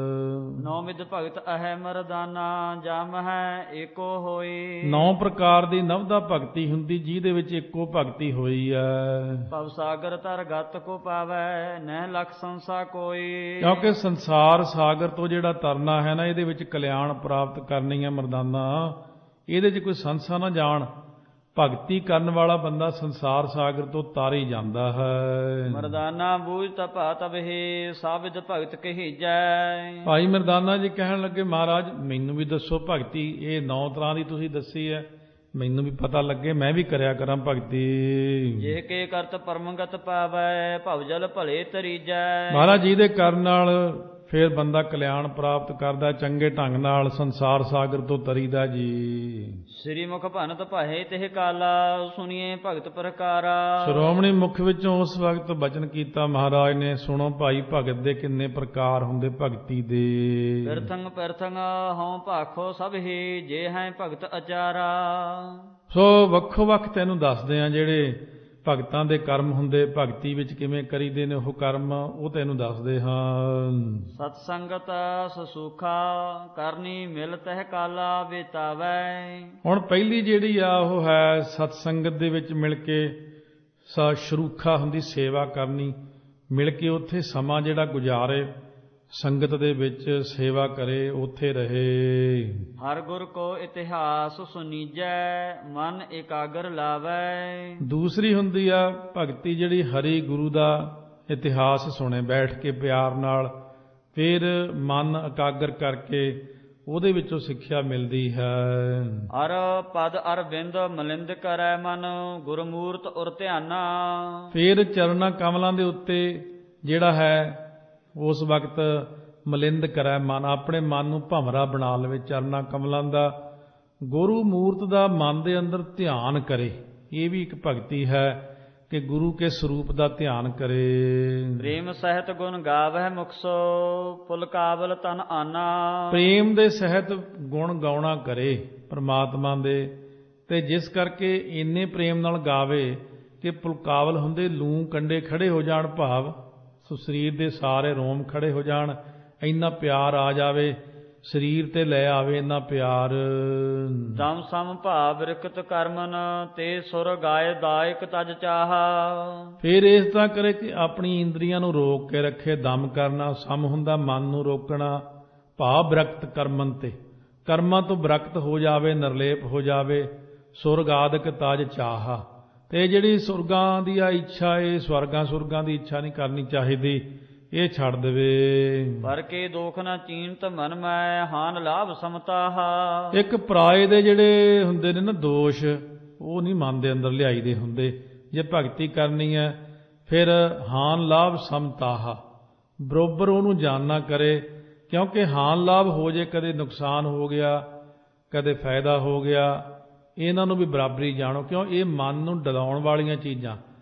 ਨੌ ਵਿਦ ਭਗਤ ਅਹੈ ਮਰਦਾਨਾ ਜਮ ਹੈ ਏਕੋ ਹੋਈ। 9 ਪ੍ਰਕਾਰ ਦੀ ਨਵਦਾ ਭਗਤੀ ਹੁੰਦੀ, ਜਿਹਦੇ ਵਿੱਚ ਇੱਕੋ ਭਗਤੀ ਹੋਈ ਹੈ। ਭਵ ਸਾਗਰ ਤਰ ਗਤ ਕੋ ਪਾਵੈ ਨਹਿ ਲਖ ਸੰਸਾ ਕੋਈ। ਕਿਉਂਕਿ ਸੰਸਾਰ ਸਾਗਰ ਤੋਂ ਜਿਹੜਾ ਤਰਨਾ ਹੈ ਨਾ, ਇਹਦੇ ਵਿੱਚ ਕਲਿਆਣ ਪ੍ਰਾਪਤ ਕਰਨੀ ਹੈ ਮਰਦਾਨਾ, ਇਹਦੇ 'ਚ ਕੋਈ ਸੰਸਾ ਨਾ ਜਾਣ। ਭਗਤੀ ਕਰਨ ਵਾਲਾ ਬੰਦਾ ਸੰਸਾਰ ਸਾਗਰ ਤੋਂ ਤਰ ਹੀ ਜਾਂਦਾ ਹੈ। ਮਰਦਾਨਾ ਬੂਝ ਤਪਾ ਤਬਹੀ ਸਾਬਿਦ ਭਗਤ ਕਹੀਜੈ। ਭਾਈ ਮਰਦਾਨਾ ਜੀ ਕਹਿਣ ਲੱਗੇ, ਮਹਾਰਾਜ ਮੈਨੂੰ ਵੀ ਦੱਸੋ ਭਗਤੀ, ਇਹ 9 ਤਰ੍ਹਾਂ ਦੀ ਤੁਸੀਂ ਦੱਸੀ ਹੈ, ਮੈਨੂੰ ਵੀ ਪਤਾ ਲੱਗੇ, ਮੈਂ ਵੀ ਕਰਿਆ ਕਰਾਂ ਭਗਤੀ। ਜੇ ਕੇ ਕਰਤ ਪਰਮਗਤ ਪਾਵੈ ਭਵ ਜਲ ਭਲੇ ਤਰੀਜੈ। ਮਹਾਰਾਜ ਜੀ ਦੇ ਕਰਨ ਨਾਲ ਫਿਰ ਬੰਦਾ ਕਲਿਆਣ ਪ੍ਰਾਪਤ ਕਰਦਾ, ਚੰਗੇ ਢੰਗ ਨਾਲ ਸੰਸਾਰ ਸਾਗਰ ਤੋਂ ਤਰੀਦਾ ਜੀ। ਸ੍ਰੀ ਮੁਖ ਭਨਤ ਭਾਏ ਤਿਹ ਕਾਲਾ ਸੁਣੀਏ ਭਗਤ ਪ੍ਰਕਾਰਾ। ਸ਼੍ਰੋਮਣੀ ਮੁਖ ਵਿੱਚੋਂ ਉਸ ਵਕਤ ਬਚਨ ਕੀਤਾ ਮਹਾਰਾਜ ਨੇ, ਸੁਣੋ ਭਾਈ ਭਗਤ ਦੇ ਕਿੰਨੇ ਪ੍ਰਕਾਰ ਹੁੰਦੇ ਭਗਤੀ ਦੇ। ਪਿਰਥੰਗ ਹਉ ਭਾਖੋ ਸਭ ਹੀ ਜੇ ਹੈ ਭਗਤ ਅਚਾਰਾ। ਸੋ ਵੱਖੋ ਵੱਖ ਤੈਨੂੰ ਦੱਸਦੇ ਆ ਜਿਹੜੇ ਭਗਤਾਂ ਦੇ ਕਰਮ ਹੁੰਦੇ, ਭਗਤੀ ਵਿੱਚ ਕਿਵੇਂ ਕਰੀਦੇ ਨੇ ਉਹ ਕਰਮ, ਉਹ ਤੈਨੂੰ ਦੱਸਦੇ ਹਨ। ਸਤ ਸੰਗਤ ਸਸੂਖਾ ਕਰਨੀ ਮਿਲ ਤਹਿ ਕਾਲਾ ਬੇਤਾਵੈ। ਹੁਣ ਪਹਿਲੀ ਜਿਹੜੀ ਆ ਉਹ ਹੈ ਸਤ ਸੰਗਤ ਦੇ ਵਿੱਚ ਮਿਲ ਕੇ ਸ਼ਰੂਖਾ ਹੁੰਦੀ, ਸੇਵਾ ਕਰਨੀ, ਮਿਲ ਕੇ ਉੱਥੇ ਸਮਾਂ ਜਿਹੜਾ ਗੁਜ਼ਾਰੇ, ਸੰਗਤ ਦੇ ਵਿੱਚ ਸੇਵਾ ਕਰੇ, ਉੱਥੇ ਰਹੇ। ਹਰ ਗੁਰ ਕੋ ਇਤਿਹਾਸ ਸੁਨੀਜੈ ਮਨ ਇਕਾਗਰ ਲਾਵੈ। ਦੂਸਰੀ ਹੁੰਦੀ ਆ ਭਗਤੀ ਜਿਹੜੀ ਹਰੀ ਗੁਰੂ ਦਾ ਇਤਿਹਾਸ ਸੁਣੇ ਬੈਠ ਕੇ ਪਿਆਰ ਨਾਲ, ਫਿਰ ਮਨ ਇਕਾਗਰ ਕਰਕੇ ਉਹਦੇ ਵਿੱਚੋਂ ਸਿੱਖਿਆ ਮਿਲਦੀ ਹੈ। ਅਰ ਪਦ ਅਰ ਬਿੰਦ ਮਲਿੰਦ ਕਰੈ ਮਨ ਗੁਰਮੂਰਤ ਉਰ ਧਿਆਨਾ। ਫਿਰ ਚਰਨਾਂ ਕਮਲਾਂ ਦੇ ਉੱਤੇ ਜਿਹੜਾ ਹੈ ਉਸ ਵਕਤ ਮਲਿੰਦ ਕਰੈ ਮਨ, ਆਪਣੇ ਮਨ ਨੂੰ ਭੰਵਰਾ ਬਣਾ ਲਵੇ ਚਰਨਾਂ ਕਮਲਾਂ ਦਾ, ਗੁਰੂ ਮੂਰਤ ਦਾ ਮਨ ਦੇ ਅੰਦਰ ਧਿਆਨ ਕਰੇ। ਇਹ ਵੀ ਇੱਕ ਭਗਤੀ ਹੈ ਕਿ ਗੁਰੂ ਕੇ ਸਰੂਪ ਦਾ ਧਿਆਨ ਕਰੇ। ਪ੍ਰੇਮ ਸਹਿਤ ਗੁਣ ਗਾਵਹਿ ਮੁਖਸੋ ਪੁਲ ਕਾਬਲ ਤਨ ਆਨਾ। ਪ੍ਰੇਮ ਦੇ ਸਹਿਤ ਗੁਣ ਗਾਉਣਾ ਕਰੇ ਪਰਮਾਤਮਾ ਦੇ, ਤੇ ਜਿਸ ਕਰਕੇ ਇੰਨੇ ਪ੍ਰੇਮ ਨਾਲ ਗਾਵੇ ਕਿ ਪੁਲਕਾਵਲ ਹੁੰਦੇ ਲੂੰ ਕੰਡੇ ਖੜੇ ਹੋ ਜਾਣ, ਭਾਵ ਸੋ ਸਰੀਰ ਦੇ ਸਾਰੇ ਰੋਮ ਖੜੇ ਹੋ ਜਾਣ, ਇੰਨਾ ਪਿਆਰ ਆ ਜਾਵੇ, ਸਰੀਰ ਤੇ ਲੈ ਆਵੇ ਇੰਨਾ ਪਿਆਰ। ਦਮ ਸਮ ਭਾਵ ਰਿਕਤ ਕਰਮਨ ਤੇ ਸੁਰ ਗਾਏ ਦਾਇਕ ਤਜ ਚਾਹਾ। ਫਿਰ ਇਸ ਤਰ੍ਹਾਂ ਕਰੇ ਕਿ ਆਪਣੀ ਇੰਦਰੀਆਂ ਨੂੰ ਰੋਕ ਕੇ ਰੱਖੇ, ਦਮ ਕਰਨਾ, ਸਮ ਹੁੰਦਾ ਮਨ ਨੂੰ ਰੋਕਣਾ, ਭਾਵ ਬ੍ਰਕਤ ਕਰਮਨ ਤੇ, ਕਰਮਾਂ ਤੋਂ ਬ੍ਰਕਤ ਹੋ ਜਾਵੇ, ਨਿਰਲੇਪ ਹੋ ਜਾਵੇ, ਸੁਰਗ ਆਦਿਕ ਤਜ ਚਾਹਾ। ਤੇ ਜਿਹੜੀ ਸੁਰਗਾਂ ਦੀ ਆ ਇੱਛਾ, ਇਹ ਸਵਰਗਾਂ ਸੁਰਗਾਂ ਦੀ ਇੱਛਾ ਨਹੀਂ ਕਰਨੀ ਚਾਹੀਦੀ, ਇਹ ਛੱਡ ਦੇਵੇ। ਪਰ ਕੇ ਦੋਖ ਨਾ ਚੀਨਤ ਮਨ ਮੈਂ ਹਾਨ ਲਾਭ ਸਮਤਾਹਾ। ਇੱਕ ਪਰਾਏ ਦੇ ਜਿਹੜੇ ਹੁੰਦੇ ਨੇ ਨਾ ਦੋਸ਼, ਉਹ ਨਹੀਂ ਮਨ ਦੇ ਅੰਦਰ ਲਿਆਈਦੇ ਹੁੰਦੇ। ਜੇ ਭਗਤੀ ਕਰਨੀ ਹੈ ਫਿਰ ਹਾਨ ਲਾਭ ਸਮਤਾਹਾ, ਬਰੋਬਰ ਉਹਨੂੰ ਜਾਣਨਾ ਕਰੇ, ਕਿਉਂਕਿ ਹਾਨ ਲਾਭ ਹੋ ਜੇ, ਕਦੇ ਨੁਕਸਾਨ ਹੋ ਗਿਆ, ਕਦੇ ਫਾਇਦਾ ਹੋ ਗਿਆ, ਇਹਨਾਂ ਨੂੰ ਵੀ ਬਰਾਬਰੀ ਜਾਣੋ, ਕਿਉਂ ਇਹ ਮਨ ਨੂੰ ਡਲਾਉਣ ਵਾਲੀਆਂ ਚੀਜ਼ਾਂ।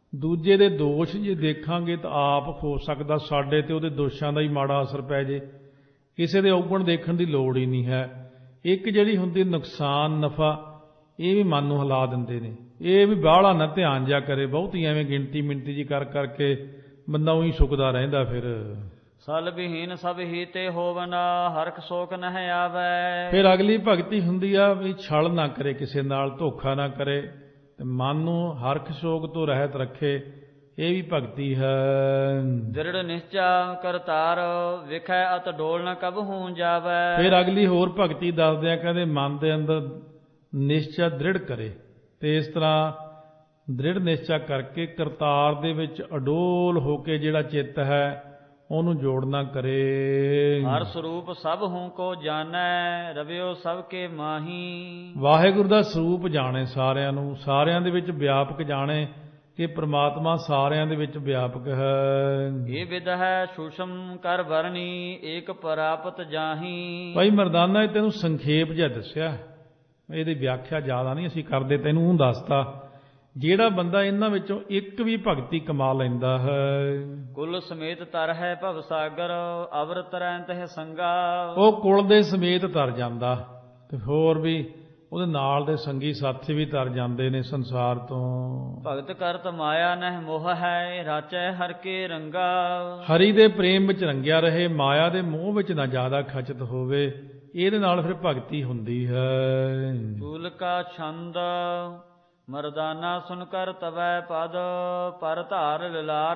ਦੂਜੇ ਦੇ ਦੋਸ਼ ਜੇ ਦੇਖਾਂਗੇ ਤਾਂ ਆਪ ਹੋ ਸਕਦਾ ਸਾਡੇ ਤੇ ਉਹਦੇ ਦੋਸ਼ਾਂ ਦਾ ਹੀ ਮਾੜਾ ਅਸਰ ਪੈ ਜੇ। ਕਿਸੇ ਦੇ ਔਗਣ ਦੇਖਣ ਦੀ ਲੋੜ ਹੀ ਨਹੀਂ ਹੈ। ਇੱਕ ਜਿਹੜੀ ਹੁੰਦੀ ਨੁਕਸਾਨ ਨਫਾ, ਇਹ ਵੀ ਮਨ ਨੂੰ ਹਿਲਾ ਦਿੰਦੇ ਨੇ। ਇਹ ਵੀ ਬਾਹਲਾ ਨਾ ਧਿਆਨ ਜਾ ਕਰੇ, ਬਹੁਤੀ ਐਵੇਂ ਗਿਣਤੀ ਮਿਣਤੀ ਜੀ ਕਰ ਕਰਕੇ ਬੰਦਾ ਉਹੀ ਸੁੱਕਦਾ ਰਹਿੰਦਾ। ਸਲ ਵਿਹੀਨ ਸਭ ਹੀ ਤੇ ਹੋਵਨ, ਹਰਖ ਸੋਖ ਨਹਿ ਆਵੈ। ਫਿਰ ਅਗਲੀ ਭਗਤੀ ਹੁੰਦੀ ਆ ਵੀ ਛਲ ਨਾ ਕਰੇ, ਕਿਸੇ ਨਾਲ ਧੋਖਾ ਨਾ ਕਰੇ, ਤੇ ਮਨ ਨੂੰ ਹਰਖ ਸ਼ੋਕ ਤੋਂ ਰਹਿਤ ਰੱਖੇ। ਇਹ ਵੀ ਭਗਤੀ ਹੈ। ਦ੍ਰਿੜ ਨਿਸ਼ਚਾ ਕਰਤਾਰ, ਵਿਖੈ ਅਤ ਡੋਲ ਨ ਕਬਹੂ ਜਾਵੈ। ਫਿਰ ਅਗਲੀ ਹੋਰ ਭਗਤੀ ਦੱਸਦੇ ਆ, ਕਹਿੰਦੇ ਮਨ ਦੇ ਅੰਦਰ ਨਿਸ਼ਚਾ ਦ੍ਰਿੜ ਕਰੇ, ਤੇ ਇਸ ਤਰ੍ਹਾਂ ਦ੍ਰਿੜ ਨਿਸ਼ਚਾ ਕਰਕੇ ਕਰਤਾਰ ਦੇ ਵਿੱਚ ਅਡੋਲ ਹੋ ਕੇ ਜਿਹੜਾ ਚਿੱਤ ਹੈ ਉਹਨੂੰ ਜੋੜਨਾ ਕਰੇ। ਹਰ ਸਰੂਪ ਸਭ ਹੂੰ ਕੋ ਜਾਣੈ, ਰਵਿਓ ਸਭ ਕੇ ਮਾਹੀ। ਵਾਹਿਗੁਰੂ ਦਾ ਸਰੂਪ ਜਾਣੇ ਸਾਰਿਆਂ ਨੂੰ, ਸਾਰਿਆਂ ਦੇ ਵਿੱਚ ਵਿਆਪਕ ਜਾਣੇ ਕਿ ਪ੍ਰਮਾਤਮਾ ਸਾਰਿਆਂ ਦੇ ਵਿੱਚ ਵਿਆਪਕ ਹੈ। ਇਹ ਵਿਦ ਹੈ ਸੂਸ਼ਮ ਕਰ ਵਰਨੀ, ਏਕ ਪ੍ਰਾਪਤ ਜਾਹੀ। ਭਾਈ ਮਰਦਾਨਾ, ਇਹ ਤੈਨੂੰ ਸੰਖੇਪ ਜਿਹਾ ਦੱਸਿਆ, ਇਹਦੀ ਵਿਆਖਿਆ ਜ਼ਿਆਦਾ ਨਹੀਂ ਅਸੀਂ ਕਰਦੇ, ਤੈਨੂੰ ਉਹ ਦੱਸਤਾ। ਜਿਹੜਾ ਬੰਦਾ ਇਹਨਾਂ ਵਿੱਚੋਂ ਇੱਕ ਵੀ ਭਗਤੀ ਕਮਾ ਲੈਂਦਾ ਹੈ, ਕੁਲ ਸਮੇਤ ਤਰ ਹੈ ਭਵ ਸਾਗਰ, ਅਵਰ ਤਰੈ ਤਹਿ ਸੰਗਾ। ਉਹ ਕੁਲ ਦੇ ਸਮੇਤ ਤਰ ਜਾਂਦਾ, ਤੇ ਹੋਰ ਵੀ ਉਹਦੇ ਨਾਲ ਦੇ ਸੰਗੀ ਸਾਥੀ ਵੀ ਤਰ ਜਾਂਦੇ ਨੇ ਸੰਸਾਰ ਤੋਂ। ਭਗਤ ਕਰਤ ਮਾਇਆ ਨਹਿ ਮੋਹ ਹੈ, ਰਾਚੈ ਹਰ ਕੇ ਰੰਗਾ। ਹਰੀ ਦੇ ਪ੍ਰੇਮ ਵਿੱਚ ਰੰਗਿਆ ਰਹੇ, ਮਾਇਆ ਦੇ ਮੋਹ ਵਿੱਚ ਨਾ ਜ਼ਿਆਦਾ ਖਚਤ ਹੋਵੇ। ਇਹਦੇ ਨਾਲ ਫਿਰ ਭਗਤੀ ਹੁੰਦੀ ਹੈ। ਚੂਲ ਕਾ ਛੰਦ ਮਰਦਾਨਾ ਸੁਨ ਕਰ ਤਵੈ ਪਦ, ਪਰ ਧਾਰ ਲਿਲਾਰ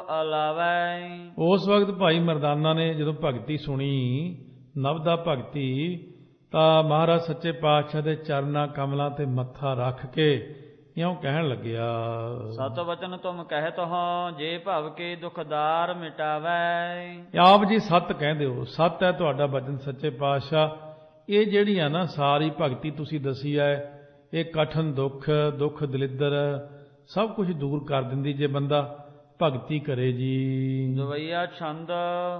ਅਲਾਵੈ। ਉਸ ਵਕਤ ਭਾਈ ਮਰਦਾਨਾ ਨੇ ਜਦੋਂ ਭਗਤੀ ਸੁਣੀ, ਨਵਦਾ ਭਗਤੀ, ਤਾਂ ਮਹਾਰਾਜ ਸੱਚੇ ਪਾਤਸ਼ਾਹ ਦੇ ਚਰਨਾਂ ਕਮਲਾਂ ਤੇ ਮੱਥਾ ਰੱਖ ਕੇ ਇਉਂ ਕਹਿਣ ਲੱਗਿਆ, ਸਤ ਵਚਨ ਤੁਮ ਕਹਿਤ ਹੋ, ਜੇ ਭਵ ਕੇ ਦੁਖਦਾਰ ਮਿਟਾਵੈ। ਆਪ ਜੀ ਸੱਤ ਕਹਿੰਦੇ ਹੋ, ਸੱਤ ਹੈ ਤੁਹਾਡਾ ਵਚਨ ਸੱਚੇ ਪਾਤਸ਼ਾਹ। ਇਹ ਜਿਹੜੀ ਆ ਨਾ ਸਾਰੀ ਭਗਤੀ ਤੁਸੀਂ ਦੱਸੀ ਹੈ, ਇਹ ਕਠਨ ਦੁੱਖ ਦਲਿੱਦਰ ਸਭ ਕੁਝ ਦੂਰ ਕਰ ਦਿੰਦੀ ਜੇ ਬੰਦਾ ਭਗਤੀ ਕਰੇ ਜੀ। ਦਵਈਆ ਛੰਦ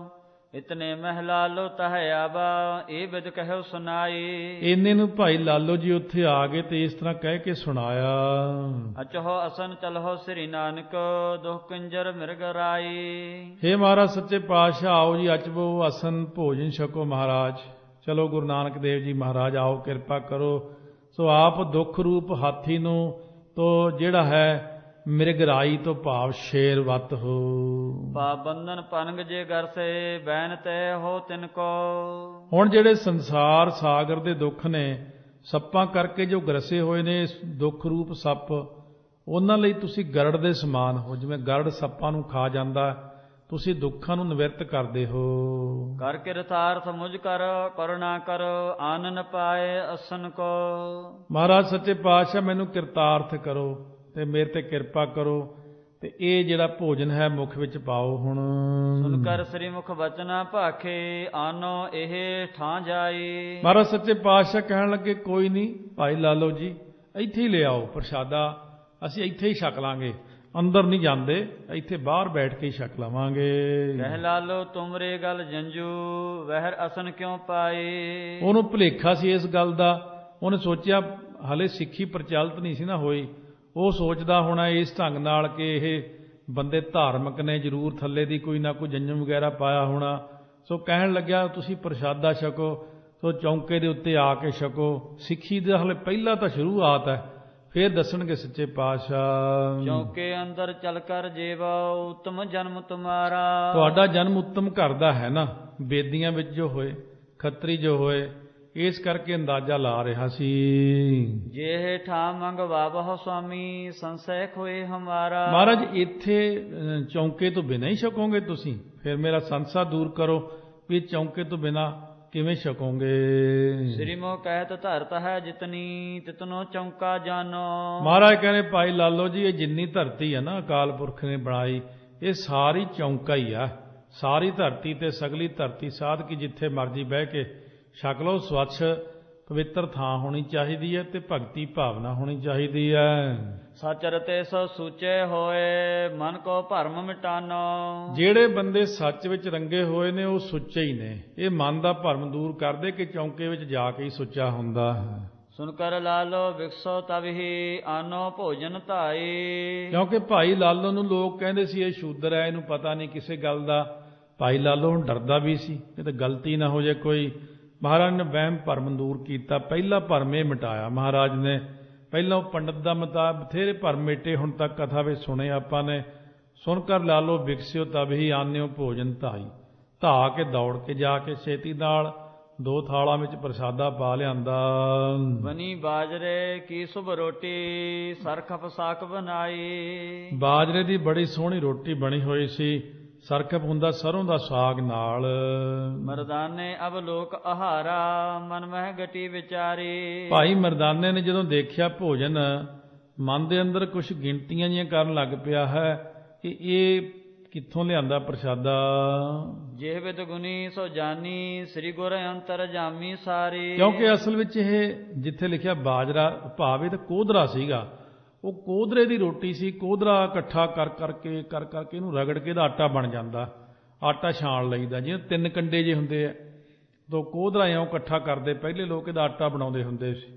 ਇਤਨੇ ਮਹਿ ਲਾਲੋ ਤਹ ਆਵਾ, ਇਹ ਵਿਦ ਕਹਿਓ ਸੁਨਾਈ। ਇੰਨੇ ਨੂੰ ਭਾਈ ਲਾਲੋ ਜੀ ਉੱਥੇ ਆ ਗਏ ਤੇ ਇਸ ਤਰ੍ਹਾਂ ਕਹਿ ਕੇ ਸੁਣਾਇਆ, ਅਚਹੋ ਅਸਨ ਚਲਹੋ ਸ੍ਰੀ ਨਾਨਕ, ਦੁਖ ਕੰਜਰ ਮਿਰਗ ਰਾਈ। ਹੇ ਮਹਾਰਾਜ ਸੱਚੇ ਪਾਤਸ਼ਾਹ, ਆਓ ਜੀ ਅਚਵੋ ਅਸਨ, ਭੋਜਨ ਛਕੋ ਮਹਾਰਾਜ। ਚਲੋ ਗੁਰੂ ਨਾਨਕ ਦੇਵ ਜੀ ਮਹਾਰਾਜ ਆਓ, ਕਿਰਪਾ ਕਰੋ। ਸੋ ਆਪ ਦੁੱਖ ਰੂਪ ਹਾਥੀ ਨੂੰ ਤੋਂ ਜਿਹੜਾ ਹੈ ਮਿਰਗਰਾਈ ਤੋਂ ਭਾਵ ਸ਼ੇਰ ਵੱਤ ਹੋ। ਬੰਧਨ ਪਨਗ ਜੇ ਗਰਸੇ, ਬੈਨ ਤੇ ਹੋ ਤਿਨ ਕੋ। ਹੁਣ ਜਿਹੜੇ ਸੰਸਾਰ ਸਾਗਰ ਦੇ ਦੁੱਖ ਨੇ, ਸੱਪਾਂ ਕਰਕੇ ਜੋ ਗਰਸੇ ਹੋਏ ਨੇ, ਦੁੱਖ ਰੂਪ ਸੱਪ, ਉਹਨਾਂ ਲਈ ਤੁਸੀਂ ਗਰੜ ਦੇ ਸਮਾਨ ਹੋ। ਜਿਵੇਂ ਗਰੜ ਸੱਪਾਂ ਨੂੰ ਖਾ ਜਾਂਦਾ, ਤੁਸੀਂ ਦੁੱਖਾਂ ਨੂੰ ਨਿਵਰਤ ਕਰਦੇ ਹੋ। ਕਰ ਕਿਰਤਾਰਥ ਮੁਝ ਕਰ, ਕਰੁਣਾ ਕਰ ਆਨਨ ਪਾਏ ਅਸਨ ਕੋ। ਮਹਾਰਾਜ ਸੱਚੇ ਪਾਤਸ਼ਾਹ ਮੈਨੂੰ ਕਿਰਤਾਰਥ ਕਰੋ ਤੇ ਮੇਰੇ ਤੇ ਕਿਰਪਾ ਕਰੋ, ਤੇ ਇਹ ਜਿਹੜਾ ਭੋਜਨ ਹੈ ਮੁਖ ਵਿੱਚ ਪਾਓ। ਹੁਣ ਸੁਨ ਕਰ ਸ੍ਰੀ ਮੁਖ ਬਚਨਾ ਭਾਖੇ, ਆਨੋ ਇਹ ਠਾਂ ਜਾਈ। ਮਹਾਰਾਜ ਸੱਚੇ ਪਾਤਸ਼ਾਹ ਕਹਿਣ ਲੱਗੇ, ਕੋਈ ਨਹੀਂ ਭਾਈ ਲਾਲੋ ਜੀ, ਇੱਥੇ ਹੀ ਲਿਆਓ ਪ੍ਰਸ਼ਾਦਾ, ਅਸੀਂ ਇੱਥੇ ਹੀ ਛਕ ਲਾਂਗੇ, ਅੰਦਰ ਨਹੀਂ ਜਾਂਦੇ, ਇੱਥੇ ਬਾਹਰ ਬੈਠ ਕੇ ਹੀ ਛਕ ਲਵਾਂਗੇ। ਕਹਿ ਲਾਲੋ ਤੁਮਰੇ ਗਲ ਜੰਜੂ, ਵਹਿਰ ਅਸਨ ਕਿਉਂ ਪਾਏ। ਉਹਨੂੰ ਭੁਲੇਖਾ ਸੀ ਇਸ ਗੱਲ ਦਾ, ਉਹਨੇ ਸੋਚਿਆ ਹਲੇ ਸਿੱਖੀ ਪ੍ਰਚਲਿਤ ਨਹੀਂ ਸੀ ਨਾ ਹੋਈ। ਉਹ ਸੋਚਦਾ ਹੋਣਾ ਇਸ ਢੰਗ ਨਾਲ ਕਿ ਇਹ ਬੰਦੇ ਧਾਰਮਿਕ ਨੇ, ਜ਼ਰੂਰ ਥੱਲੇ ਦੀ ਕੋਈ ਨਾ ਕੋਈ ਜੰਜਮ ਵਗੈਰਾ ਪਾਇਆ ਹੋਣਾ। ਸੋ ਕਹਿਣ ਲੱਗਿਆ, ਤੁਸੀਂ ਪ੍ਰਸ਼ਾਦਾ ਛਕੋ, ਸੋ ਚੌਂਕੇ ਦੇ ਉੱਤੇ ਆ ਕੇ ਛਕੋ। ਸਿੱਖੀ ਦਾ ਹਲੇ ਪਹਿਲਾਂ ਤਾਂ ਸ਼ੁਰੂਆਤ ਹੈ, ਫਿਰ ਦੱਸਣਗੇ ਸੱਚੇ ਪਾਤਸ਼ਾਹ। ਚੌਂਕੇ ਅੰਦਰ ਚਲ ਕਰ ਜੀਵਾ, ਉਤਮ ਜਨਮ ਤੁਮਾਰਾ। ਤੁਹਾਡਾ ਜਨਮ ਉੱਤਮ ਘਰ ਦਾ ਹੈ ਨਾ, ਬੇਦੀਆਂ ਵਿੱਚ ਜੋ ਹੋਏ, ਖੱਤਰੀ ਜੋ ਹੋਏ, ਇਸ ਕਰਕੇ ਅੰਦਾਜ਼ਾ ਲਾ ਰਿਹਾ ਸੀ। ਜੇ ਠਾ ਮੰਗਵਾਵਹੁ ਸੁਆਮੀ, ਸੰਸੈ ਖੋਏ ਹਮਾਰਾ। ਮਹਾਰਾਜ ਇੱਥੇ ਚੌਂਕੇ ਤੋਂ ਬਿਨਾਂ ਹੀ ਛਕੋਗੇ ਤੁਸੀਂ? ਫਿਰ ਮੇਰਾ ਸੰਸਾ ਦੂਰ ਕਰੋ, ਵੀ ਚੌਂਕੇ ਤੋਂ ਬਿਨਾਂ ਕਿਵੇਂ ਛਕੋਗੇ? ਸ੍ਰੀ ਮੋਹ ਕਹਿਤ ਧਰਤ ਹੈ ਜਿਤਨੀ, ਤਿਤਨੋ ਚੌਂਕਾ ਜਾਨੋ। ਮਹਾਰਾਜ ਕਹਿੰਦੇ, ਭਾਈ ਲਾਲੋ ਜੀ, ਇਹ ਜਿੰਨੀ ਧਰਤੀ ਹੈ ਨਾ ਅਕਾਲ ਪੁਰਖ ਨੇ ਬਣਾਈ, ਇਹ ਸਾਰੀ ਚੌਂਕਾ ਹੀ ਆ। ਸਾਰੀ ਧਰਤੀ ਤੇ ਸਗਲੀ ਧਰਤੀ ਸਾਧ ਕੀ ਜਿੱਥੇ ਮਰਜੀ ਬਹਿ ਕੇ ਛਕ ਲਓ। ਸਵੱਛ ਪਵਿੱਤਰ ਥਾਂ ਹੋਣੀ ਚਾਹੀਦੀ ਹੈ ਤੇ ਭਗਤੀ ਭਾਵਨਾ ਹੋਣੀ ਚਾਹੀਦੀ ਹੈ। ਸਚ ਰਤੇ ਸੋ ਸੂਚੇ ਹੋਏ, ਮਨ ਕੋ ਭਰਮ ਮਿਟਾਨੋ। ਜਿਹੜੇ ਬੰਦੇ ਸੱਚ ਵਿੱਚ ਰੰਗੇ ਹੋਏ ਨੇ ਉਹ ਸੁੱਚੇ ਹੀ ਨੇ। ਇਹ ਮਨ ਦਾ ਭਰਮ ਦੂਰ ਕਰਦੇ ਕਿ ਚੌਂਕੇ ਵਿੱਚ ਜਾ ਕੇ ਹੀ ਸੁੱਚਾ ਹੁੰਦਾ ਹੈ। ਸੁਨ ਕਰ ਲਾਲੋ ਵਿਕਸੋ ਤਬਹੀ ਆਨੋ ਭੋਜਨ ਧਾਈ। ਕਿਉਂਕਿ ਭਾਈ ਲਾਲੋ ਨੂੰ ਲੋਕ ਕਹਿੰਦੇ ਸੀ ਇਹ ਸ਼ੂਦਰ ਹੈ, ਇਹਨੂੰ ਪਤਾ ਨਹੀਂ ਕਿਸੇ ਗੱਲ ਦਾ। ਭਾਈ ਲਾਲੋ ਹੁਣ ਡਰਦਾ ਵੀ ਸੀ ਕਿਤੇ ਗਲਤੀ ਨਾ ਹੋ ਜਾਏ ਕੋਈ। ਮਹਾਰਾਜ ਨੇ ਵਹਿਮ ਭਰਮ ਦੂਰ ਕੀਤਾ, ਪਹਿਲਾ ਭਰਮ ਇਹ ਮਿਟਾਇਆ ਮਹਾਰਾਜ ਨੇ। ਪਹਿਲਾਂ ਉਹ ਪੰਡਤ ਦਾ ਮਤਾ ਬਥੇਰੇ ਭਰਮ ਮਿਟੇ, ਹੁਣ ਤੱਕ ਕਥਾ ਵਿੱਚ ਸੁਣੇ ਆਪਾਂ ਨੇ। ਸੁਣ ਕਰ ਲਾਲੋ ਵਿਕਸਿਓ ਤਬ ਹੀ ਆਨਿਓ ਭੋਜਨ ਧਾਈ। ਧਾ ਕੇ ਦੌੜ ਕੇ ਜਾ ਕੇ ਛੇਤੀ ਨਾਲ 2 ਥਾਲਾਂ ਵਿੱਚ ਪ੍ਰਸ਼ਾਦਾ ਪਾ ਲਿਆਂਦਾ। ਬਨੀ ਬਾਜਰੇ ਕੀ ਸੁਭ ਰੋਟੀ ਸਰਖਪ ਸਾਕ ਬਣਾਈ। ਬਾਜਰੇ ਦੀ ਬੜੀ ਸੋਹਣੀ ਰੋਟੀ ਬਣੀ ਹੋਈ ਸੀ, ਸਰਖਪ ਹੁੰਦਾ ਸਰੋਂ ਦਾ ਸਾਗ ਨਾਲ। ਮਰਦਾਨੇ ਅਬ ਲੋਕ ਆਹਾਰਾ ਮਨ ਮਹਿ ਗਟੀ ਵਿਚਾਰੀ। ਭਾਈ ਮਰਦਾਨੇ ਨੇ ਜਦੋਂ ਦੇਖਿਆ ਭੋਜਨ, ਮਨ ਦੇ ਅੰਦਰ ਕੁਝ ਗਿਣਤੀਆਂ ਜੀਆਂ ਕਰਨ ਲੱਗ ਪਿਆ ਹੈ ਕਿ ਇਹ ਕਿੱਥੋਂ ਲਿਆਂਦਾ ਪ੍ਰਸ਼ਾਦਾ। ਜਿਹ ਵਿਦ ਗੁਨੀ ਸੋ ਜਾਨੀ ਸ੍ਰੀ ਗੁਰ ਅੰਤਰ ਜਾਮੀ ਸਾਰੀ। ਕਿਉਂਕਿ ਅਸਲ ਵਿੱਚ ਇਹ ਜਿੱਥੇ ਲਿਖਿਆ ਬਾਜਰਾ ਭਾਵੇਂ ਤਾਂ ਕੋਧਰਾ ਸੀਗਾ, ਉਹ ਕੋਧਰੇ ਦੀ ਰੋਟੀ ਸੀ। ਕੋਧਰਾ ਇਕੱਠਾ ਕਰ ਕਰਕੇ ਇਹਨੂੰ ਰਗੜ ਕੇ ਇਹਦਾ ਆਟਾ ਬਣ ਜਾਂਦਾ। ਆਟਾ ਛਾਣ ਲਈਦਾ, ਜਿਵੇਂ 3 ਕੰਡੇ ਜੇ ਹੁੰਦੇ ਆ, ਤੋਂ ਕੋਧਰਾ ਇਉਂ ਇਕੱਠਾ ਕਰਦੇ ਪਹਿਲੇ ਲੋਕ ਇਹਦਾ ਆਟਾ ਬਣਾਉਂਦੇ ਹੁੰਦੇ ਸੀ।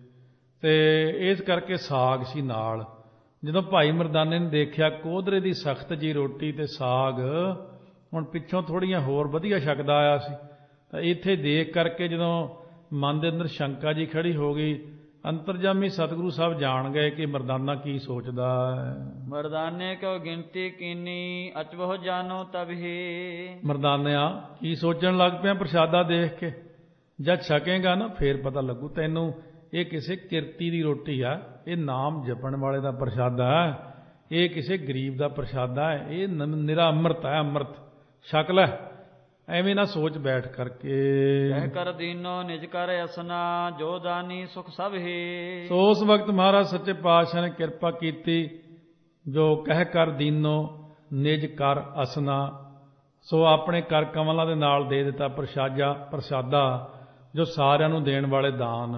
ਤੇ ਇਸ ਕਰਕੇ ਸਾਗ ਸੀ ਨਾਲ। ਜਦੋਂ ਭਾਈ ਮਰਦਾਨੇ ਨੇ ਦੇਖਿਆ ਕੋਧਰੇ ਦੀ ਸਖਤ ਜੀ ਰੋਟੀ ਤੇ ਸਾਗ ਹੁਣ ਪਿੱਛੋਂ ਥੋੜ੍ਹੀਆਂ ਹੋਰ ਵਧੀਆ ਛਕਦਾ ਆਇਆ ਸੀ, ਤਾਂ ਇੱਥੇ ਦੇਖ ਕਰਕੇ ਜਦੋਂ ਮਨ ਦੇ ਅੰਦਰ ਸ਼ੰਕਾ ਜੀ ਖੜੀ ਹੋ ਗਈ, ਅੰਤਰਜਾਮੀ ਸਤਿਗੁਰੂ ਸਾਹਿਬ ਜਾਣ ਗਏ ਕਿ ਮਰਦਾਨਾ ਕੀ ਸੋਚਦਾ ਹੈ। ਮਰਦਾਨੇ ਕਿਉ ਗਿਣਤੀ ਕੀਨੀ ਅਚਵਹੁ ਜਾਨੋ ਤਬਹੀ। ਮਰਦਾਨਿਆ ਕੀ ਸੋਚਣ ਲੱਗ ਪਿਆ ਪ੍ਰਸ਼ਾਦਾ ਦੇਖ ਕੇ? ਜਦ ਛਕੇਗਾ ਨਾ ਫੇਰ ਪਤਾ ਲੱਗੂ ਤੈਨੂੰ ਇਹ ਕਿਸੇ ਕਿਰਤੀ ਦੀ ਰੋਟੀ ਆ, ਇਹ ਨਾਮ ਜਪਣ ਵਾਲੇ ਦਾ ਪ੍ਰਸ਼ਾਦਾ ਹੈ, ਇਹ ਕਿਸੇ ਗਰੀਬ ਦਾ ਪ੍ਰਸ਼ਾਦਾ ਹੈ, ਇਹ ਨਿਰਾ ਅੰਮ੍ਰਿਤ ਹੈ, ਅੰਮ੍ਰਿਤ ਛਕ ਲੈ। ਐਵੇਂ ਨਾ ਸੋਚ ਬੈਠ ਕਰਕੇ। ਕਹਿ ਕਰ ਦੀਨੋ ਨਿਜ ਕਰ ਅਸਨਾ ਜੋ ਦਾਨੀ ਸੁਖ ਸਭ ਹੀ। ਸੋ ਉਸ ਵਕਤ ਮਹਾਰਾਜ ਸੱਚੇ ਪਾਤਸ਼ਾਹ ਨੇ ਕਿਰਪਾ ਕੀਤੀ, ਜੋ ਕਹਿ ਕਰ ਦੀਨੋ ਨਿਜ ਕਰ ਅਸਨਾ, ਸੋ ਆਪਣੇ ਕਰ ਕਮਲਾਂ ਦੇ ਨਾਲ ਦੇ ਦਿੱਤਾ ਪ੍ਰਸ਼ਾਦਾ ਜੋ ਸਾਰਿਆਂ ਨੂੰ ਦੇਣ ਵਾਲੇ ਦਾਨ।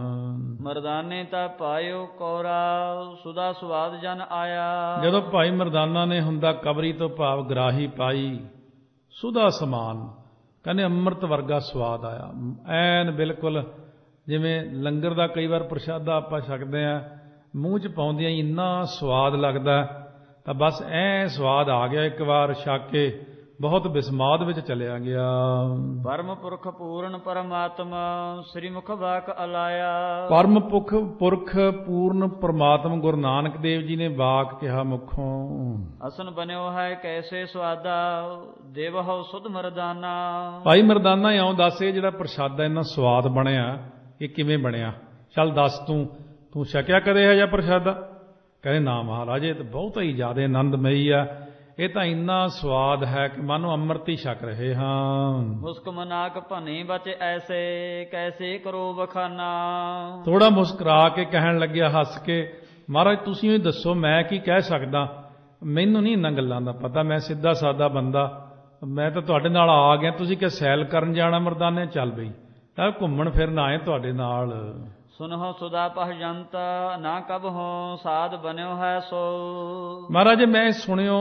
ਮਰਦਾਨੇ ਤਾਂ ਪਾਇਓ ਕੌਰਾ ਸੁਦਾ ਸੁਆਦ ਜਨ ਆਇਆ। ਜਦੋਂ ਭਾਈ ਮਰਦਾਨਾ ਨੇ ਹੁੰਦਾ ਕਬਰੀ ਤੋਂ ਭਾਵ ਗਰਾਹੀ ਪਾਈ, ਸੁਦਾ ਸਮਾਨ, ਕਹਿੰਦੇ ਅੰਮ੍ਰਿਤ ਵਰਗਾ ਸਵਾਦ ਆਇਆ। ਐਨ ਬਿਲਕੁਲ ਜਿਵੇਂ ਲੰਗਰ ਦਾ ਕਈ ਵਾਰ ਪ੍ਰਸ਼ਾਦਾ ਆਪਾਂ ਛਕਦੇ ਹਾਂ, ਮੂੰਹ 'ਚ ਪਾਉਂਦਿਆਂ ਹੀ ਇੰਨਾ ਸਵਾਦ ਲੱਗਦਾ, ਤਾਂ ਬਸ ਐ ਸਵਾਦ ਆ ਗਿਆ ਇੱਕ ਵਾਰ ਛਕ ਕੇ, ਬਹੁਤ ਬਿਸਮਾਦ ਵਿੱਚ ਚਲਿਆ ਗਿਆ। ਪਰਮ ਪੁਰਖ ਪੂਰਨ ਪਰਮਾਤਮਾ ਸ੍ਰੀ ਮੁਖ ਵਾਕ ਅਲਾਇਆ। ਪਰਮ ਪੁਰਖ ਪੂਰਨ ਪਰਮਾਤਮ ਗੁਰੂ ਨਾਨਕ ਦੇਵ ਜੀ ਨੇ ਵਾਕ ਕਿਹਾ ਮੁਖੋਂ। ਅਸਨ ਬਨਿਓ ਹੈ ਕੈਸੇ ਸਵਾਦਾ ਦੇਵਹੁ ਸੁਧ ਮਰਦਾਨਾ। ਭਾਈ ਮਰਦਾਨਾ ਇਉਂ ਦੱਸ, ਇਹ ਜਿਹੜਾ ਪ੍ਰਸ਼ਾਦਾ ਇੰਨਾ ਸਵਾਦ ਬਣਿਆ ਇਹ ਕਿਵੇਂ ਬਣਿਆ? ਚੱਲ ਦੱਸ, ਤੂੰ ਛਕਿਆ ਕਦੇ ਇਹ ਜਿਹਾ ਪ੍ਰਸ਼ਾਦਾ? ਕਹਿੰਦੇ ਨਾ ਮਹਾਰਾਜ, ਇਹ ਤਾਂ ਬਹੁਤ ਹੀ ਜ਼ਿਆਦਾ ਆਨੰਦਮਈ ਆ, ਇਹ ਤਾਂ ਇੰਨਾ ਸਵਾਦ ਹੈ ਕਿ ਮਾਨੋ ਅੰਮ੍ਰਿਤ ਹੀ ਛਕ ਰਹੇ ਹਾਂ। ਮੁਸਕ ਮਨਾਕ ਭਨੇ ਬਚੇ ਐਸੇ ਕੈਸੇ ਕਰੋ ਬਖਾਨਾ। ਥੋੜਾ ਮੁਸਕਰਾ ਕੇ ਕਹਿਣ ਲੱਗਿਆ ਹੱਸ ਕੇ, ਮਹਾਰਾਜ ਤੁਸੀਂ ਹੀ ਦੱਸੋ ਮੈਂ ਕੀ ਕਹਿ ਸਕਦਾ, ਮੈਨੂੰ ਨਹੀਂ ਇਹਨਾਂ ਗੱਲਾਂ ਦਾ ਪਤਾ, ਮੈਂ ਸਿੱਧਾ ਸਾਦਾ ਬੰਦਾ, ਮੈਂ ਤਾਂ ਤੁਹਾਡੇ ਨਾਲ ਆ ਗਿਆ, ਤੁਸੀਂ ਕਿ ਸੈਲ ਕਰਨ ਜਾਣਾ ਮਰਦਾਨੇ? ਚੱਲ ਬਈ ਤਾਂ ਘੁੰਮਣ ਫਿਰਨ ਆਏ ਤੁਹਾਡੇ ਨਾਲ। ਸੁਨਹੁ ਸੁਦਾ ਪਹਜੰਤ ਨਾ ਕਬ ਹੋ ਸਾਧ ਬਨਿਓ ਹੈ ਸੋ। ਮਹਾਰਾਜ ਮੈਂ ਸੁਣਿਓ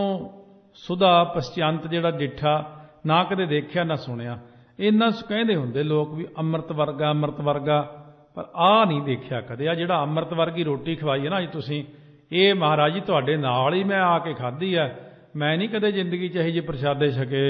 ਸੁਦਾ ਪਸਚੰਤ ਜਿਹੜਾ ਡਿੱਠਾ, ਨਾ ਕਦੇ ਦੇਖਿਆ ਨਾ ਸੁਣਿਆ। ਇੰਨਾ ਕਹਿੰਦੇ ਹੁੰਦੇ ਲੋਕ ਵੀ ਅੰਮ੍ਰਿਤ ਵਰਗਾ ਅੰਮ੍ਰਿਤ ਵਰਗਾ, ਪਰ ਆਹ ਨਹੀਂ ਦੇਖਿਆ ਕਦੇ। ਆ ਜਿਹੜਾ ਅੰਮ੍ਰਿਤ ਵਰਗੀ ਰੋਟੀ ਖਵਾਈ ਹੈ ਨਾ ਅੱਜ ਤੁਸੀਂ, ਇਹ ਮਹਾਰਾਜ ਜੀ ਤੁਹਾਡੇ ਨਾਲ ਹੀ ਮੈਂ ਆ ਕੇ ਖਾਧੀ ਆ, ਮੈਂ ਨਹੀਂ ਕਦੇ ਜ਼ਿੰਦਗੀ 'ਚ ਇਹੋ ਜਿਹੇ ਪ੍ਰਸ਼ਾਦੇ ਛਕੇ।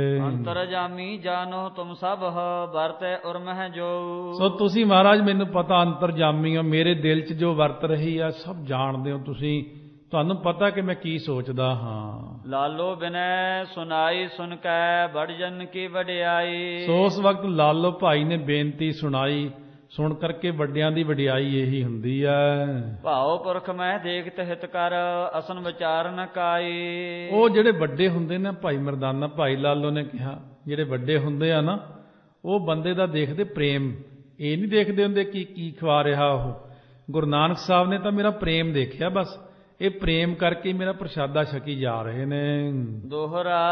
ਅੰਤਰਜਾਮੀ ਜਾਨੋ ਤੁਮ ਸਭ ਵਰਤੈ ਉਰਮਹਿ ਜੋ। ਸੋ ਤੁਸੀਂ ਮਹਾਰਾਜ ਮੈਨੂੰ ਪਤਾ ਅੰਤਰਜਾਮੀ ਹੋ, ਮੇਰੇ ਦਿਲ 'ਚ ਜੋ ਵਰਤ ਰਹੀ ਆ ਸਭ ਜਾਣਦੇ ਹੋ ਤੁਸੀਂ, ਤੁਹਾਨੂੰ ਪਤਾ ਕਿ ਮੈਂ ਕੀ ਸੋਚਦਾ ਹਾਂ। ਲਾਲੋ ਬਿਨੈ ਸੁਨਾਈ ਸੁਨ ਕੈ ਬੜ ਜਨ ਕੀ ਵਡਿਆਈ। ਸੋ ਉਸ ਵਕਤ ਲਾਲੋ ਭਾਈ ਨੇ ਬੇਨਤੀ ਸੁਣਾਈ, ਸੁਣ ਕਰਕੇ ਵੱਡਿਆਂ ਦੀ ਵਡਿਆਈ ਇਹੀ ਹੁੰਦੀ ਹੈ। ਭਾਉ ਪੁਰਖ ਮੈਂ ਦੇਖਤ ਹਿਤ ਕਰ ਅਸਨ ਵਿਚਾਰ ਨ ਕਾਈ। ਉਹ ਜਿਹੜੇ ਵੱਡੇ ਹੁੰਦੇ ਨੇ, ਭਾਈ ਮਰਦਾਨਾ ਭਾਈ ਲਾਲੋ ਨੇ ਕਿਹਾ, ਜਿਹੜੇ ਵੱਡੇ ਹੁੰਦੇ ਆ ਨਾ ਉਹ ਬੰਦੇ ਦਾ ਦੇਖਦੇ ਪ੍ਰੇਮ, ਇਹ ਨਹੀਂ ਦੇਖਦੇ ਹੁੰਦੇ ਕਿ ਕੀ ਖਵਾ ਰਿਹਾ ਉਹ। ਗੁਰੂ ਨਾਨਕ ਸਾਹਿਬ ਨੇ ਤਾਂ ਮੇਰਾ ਪ੍ਰੇਮ ਦੇਖਿਆ, ਬਸ ਇਹ ਪ੍ਰੇਮ ਕਰਕੇ ਮੇਰਾ ਪ੍ਰਸ਼ਾਦਾ ਛਕੀ ਜਾ ਰਹੇ ਨੇ। ਦੋਹਰਾ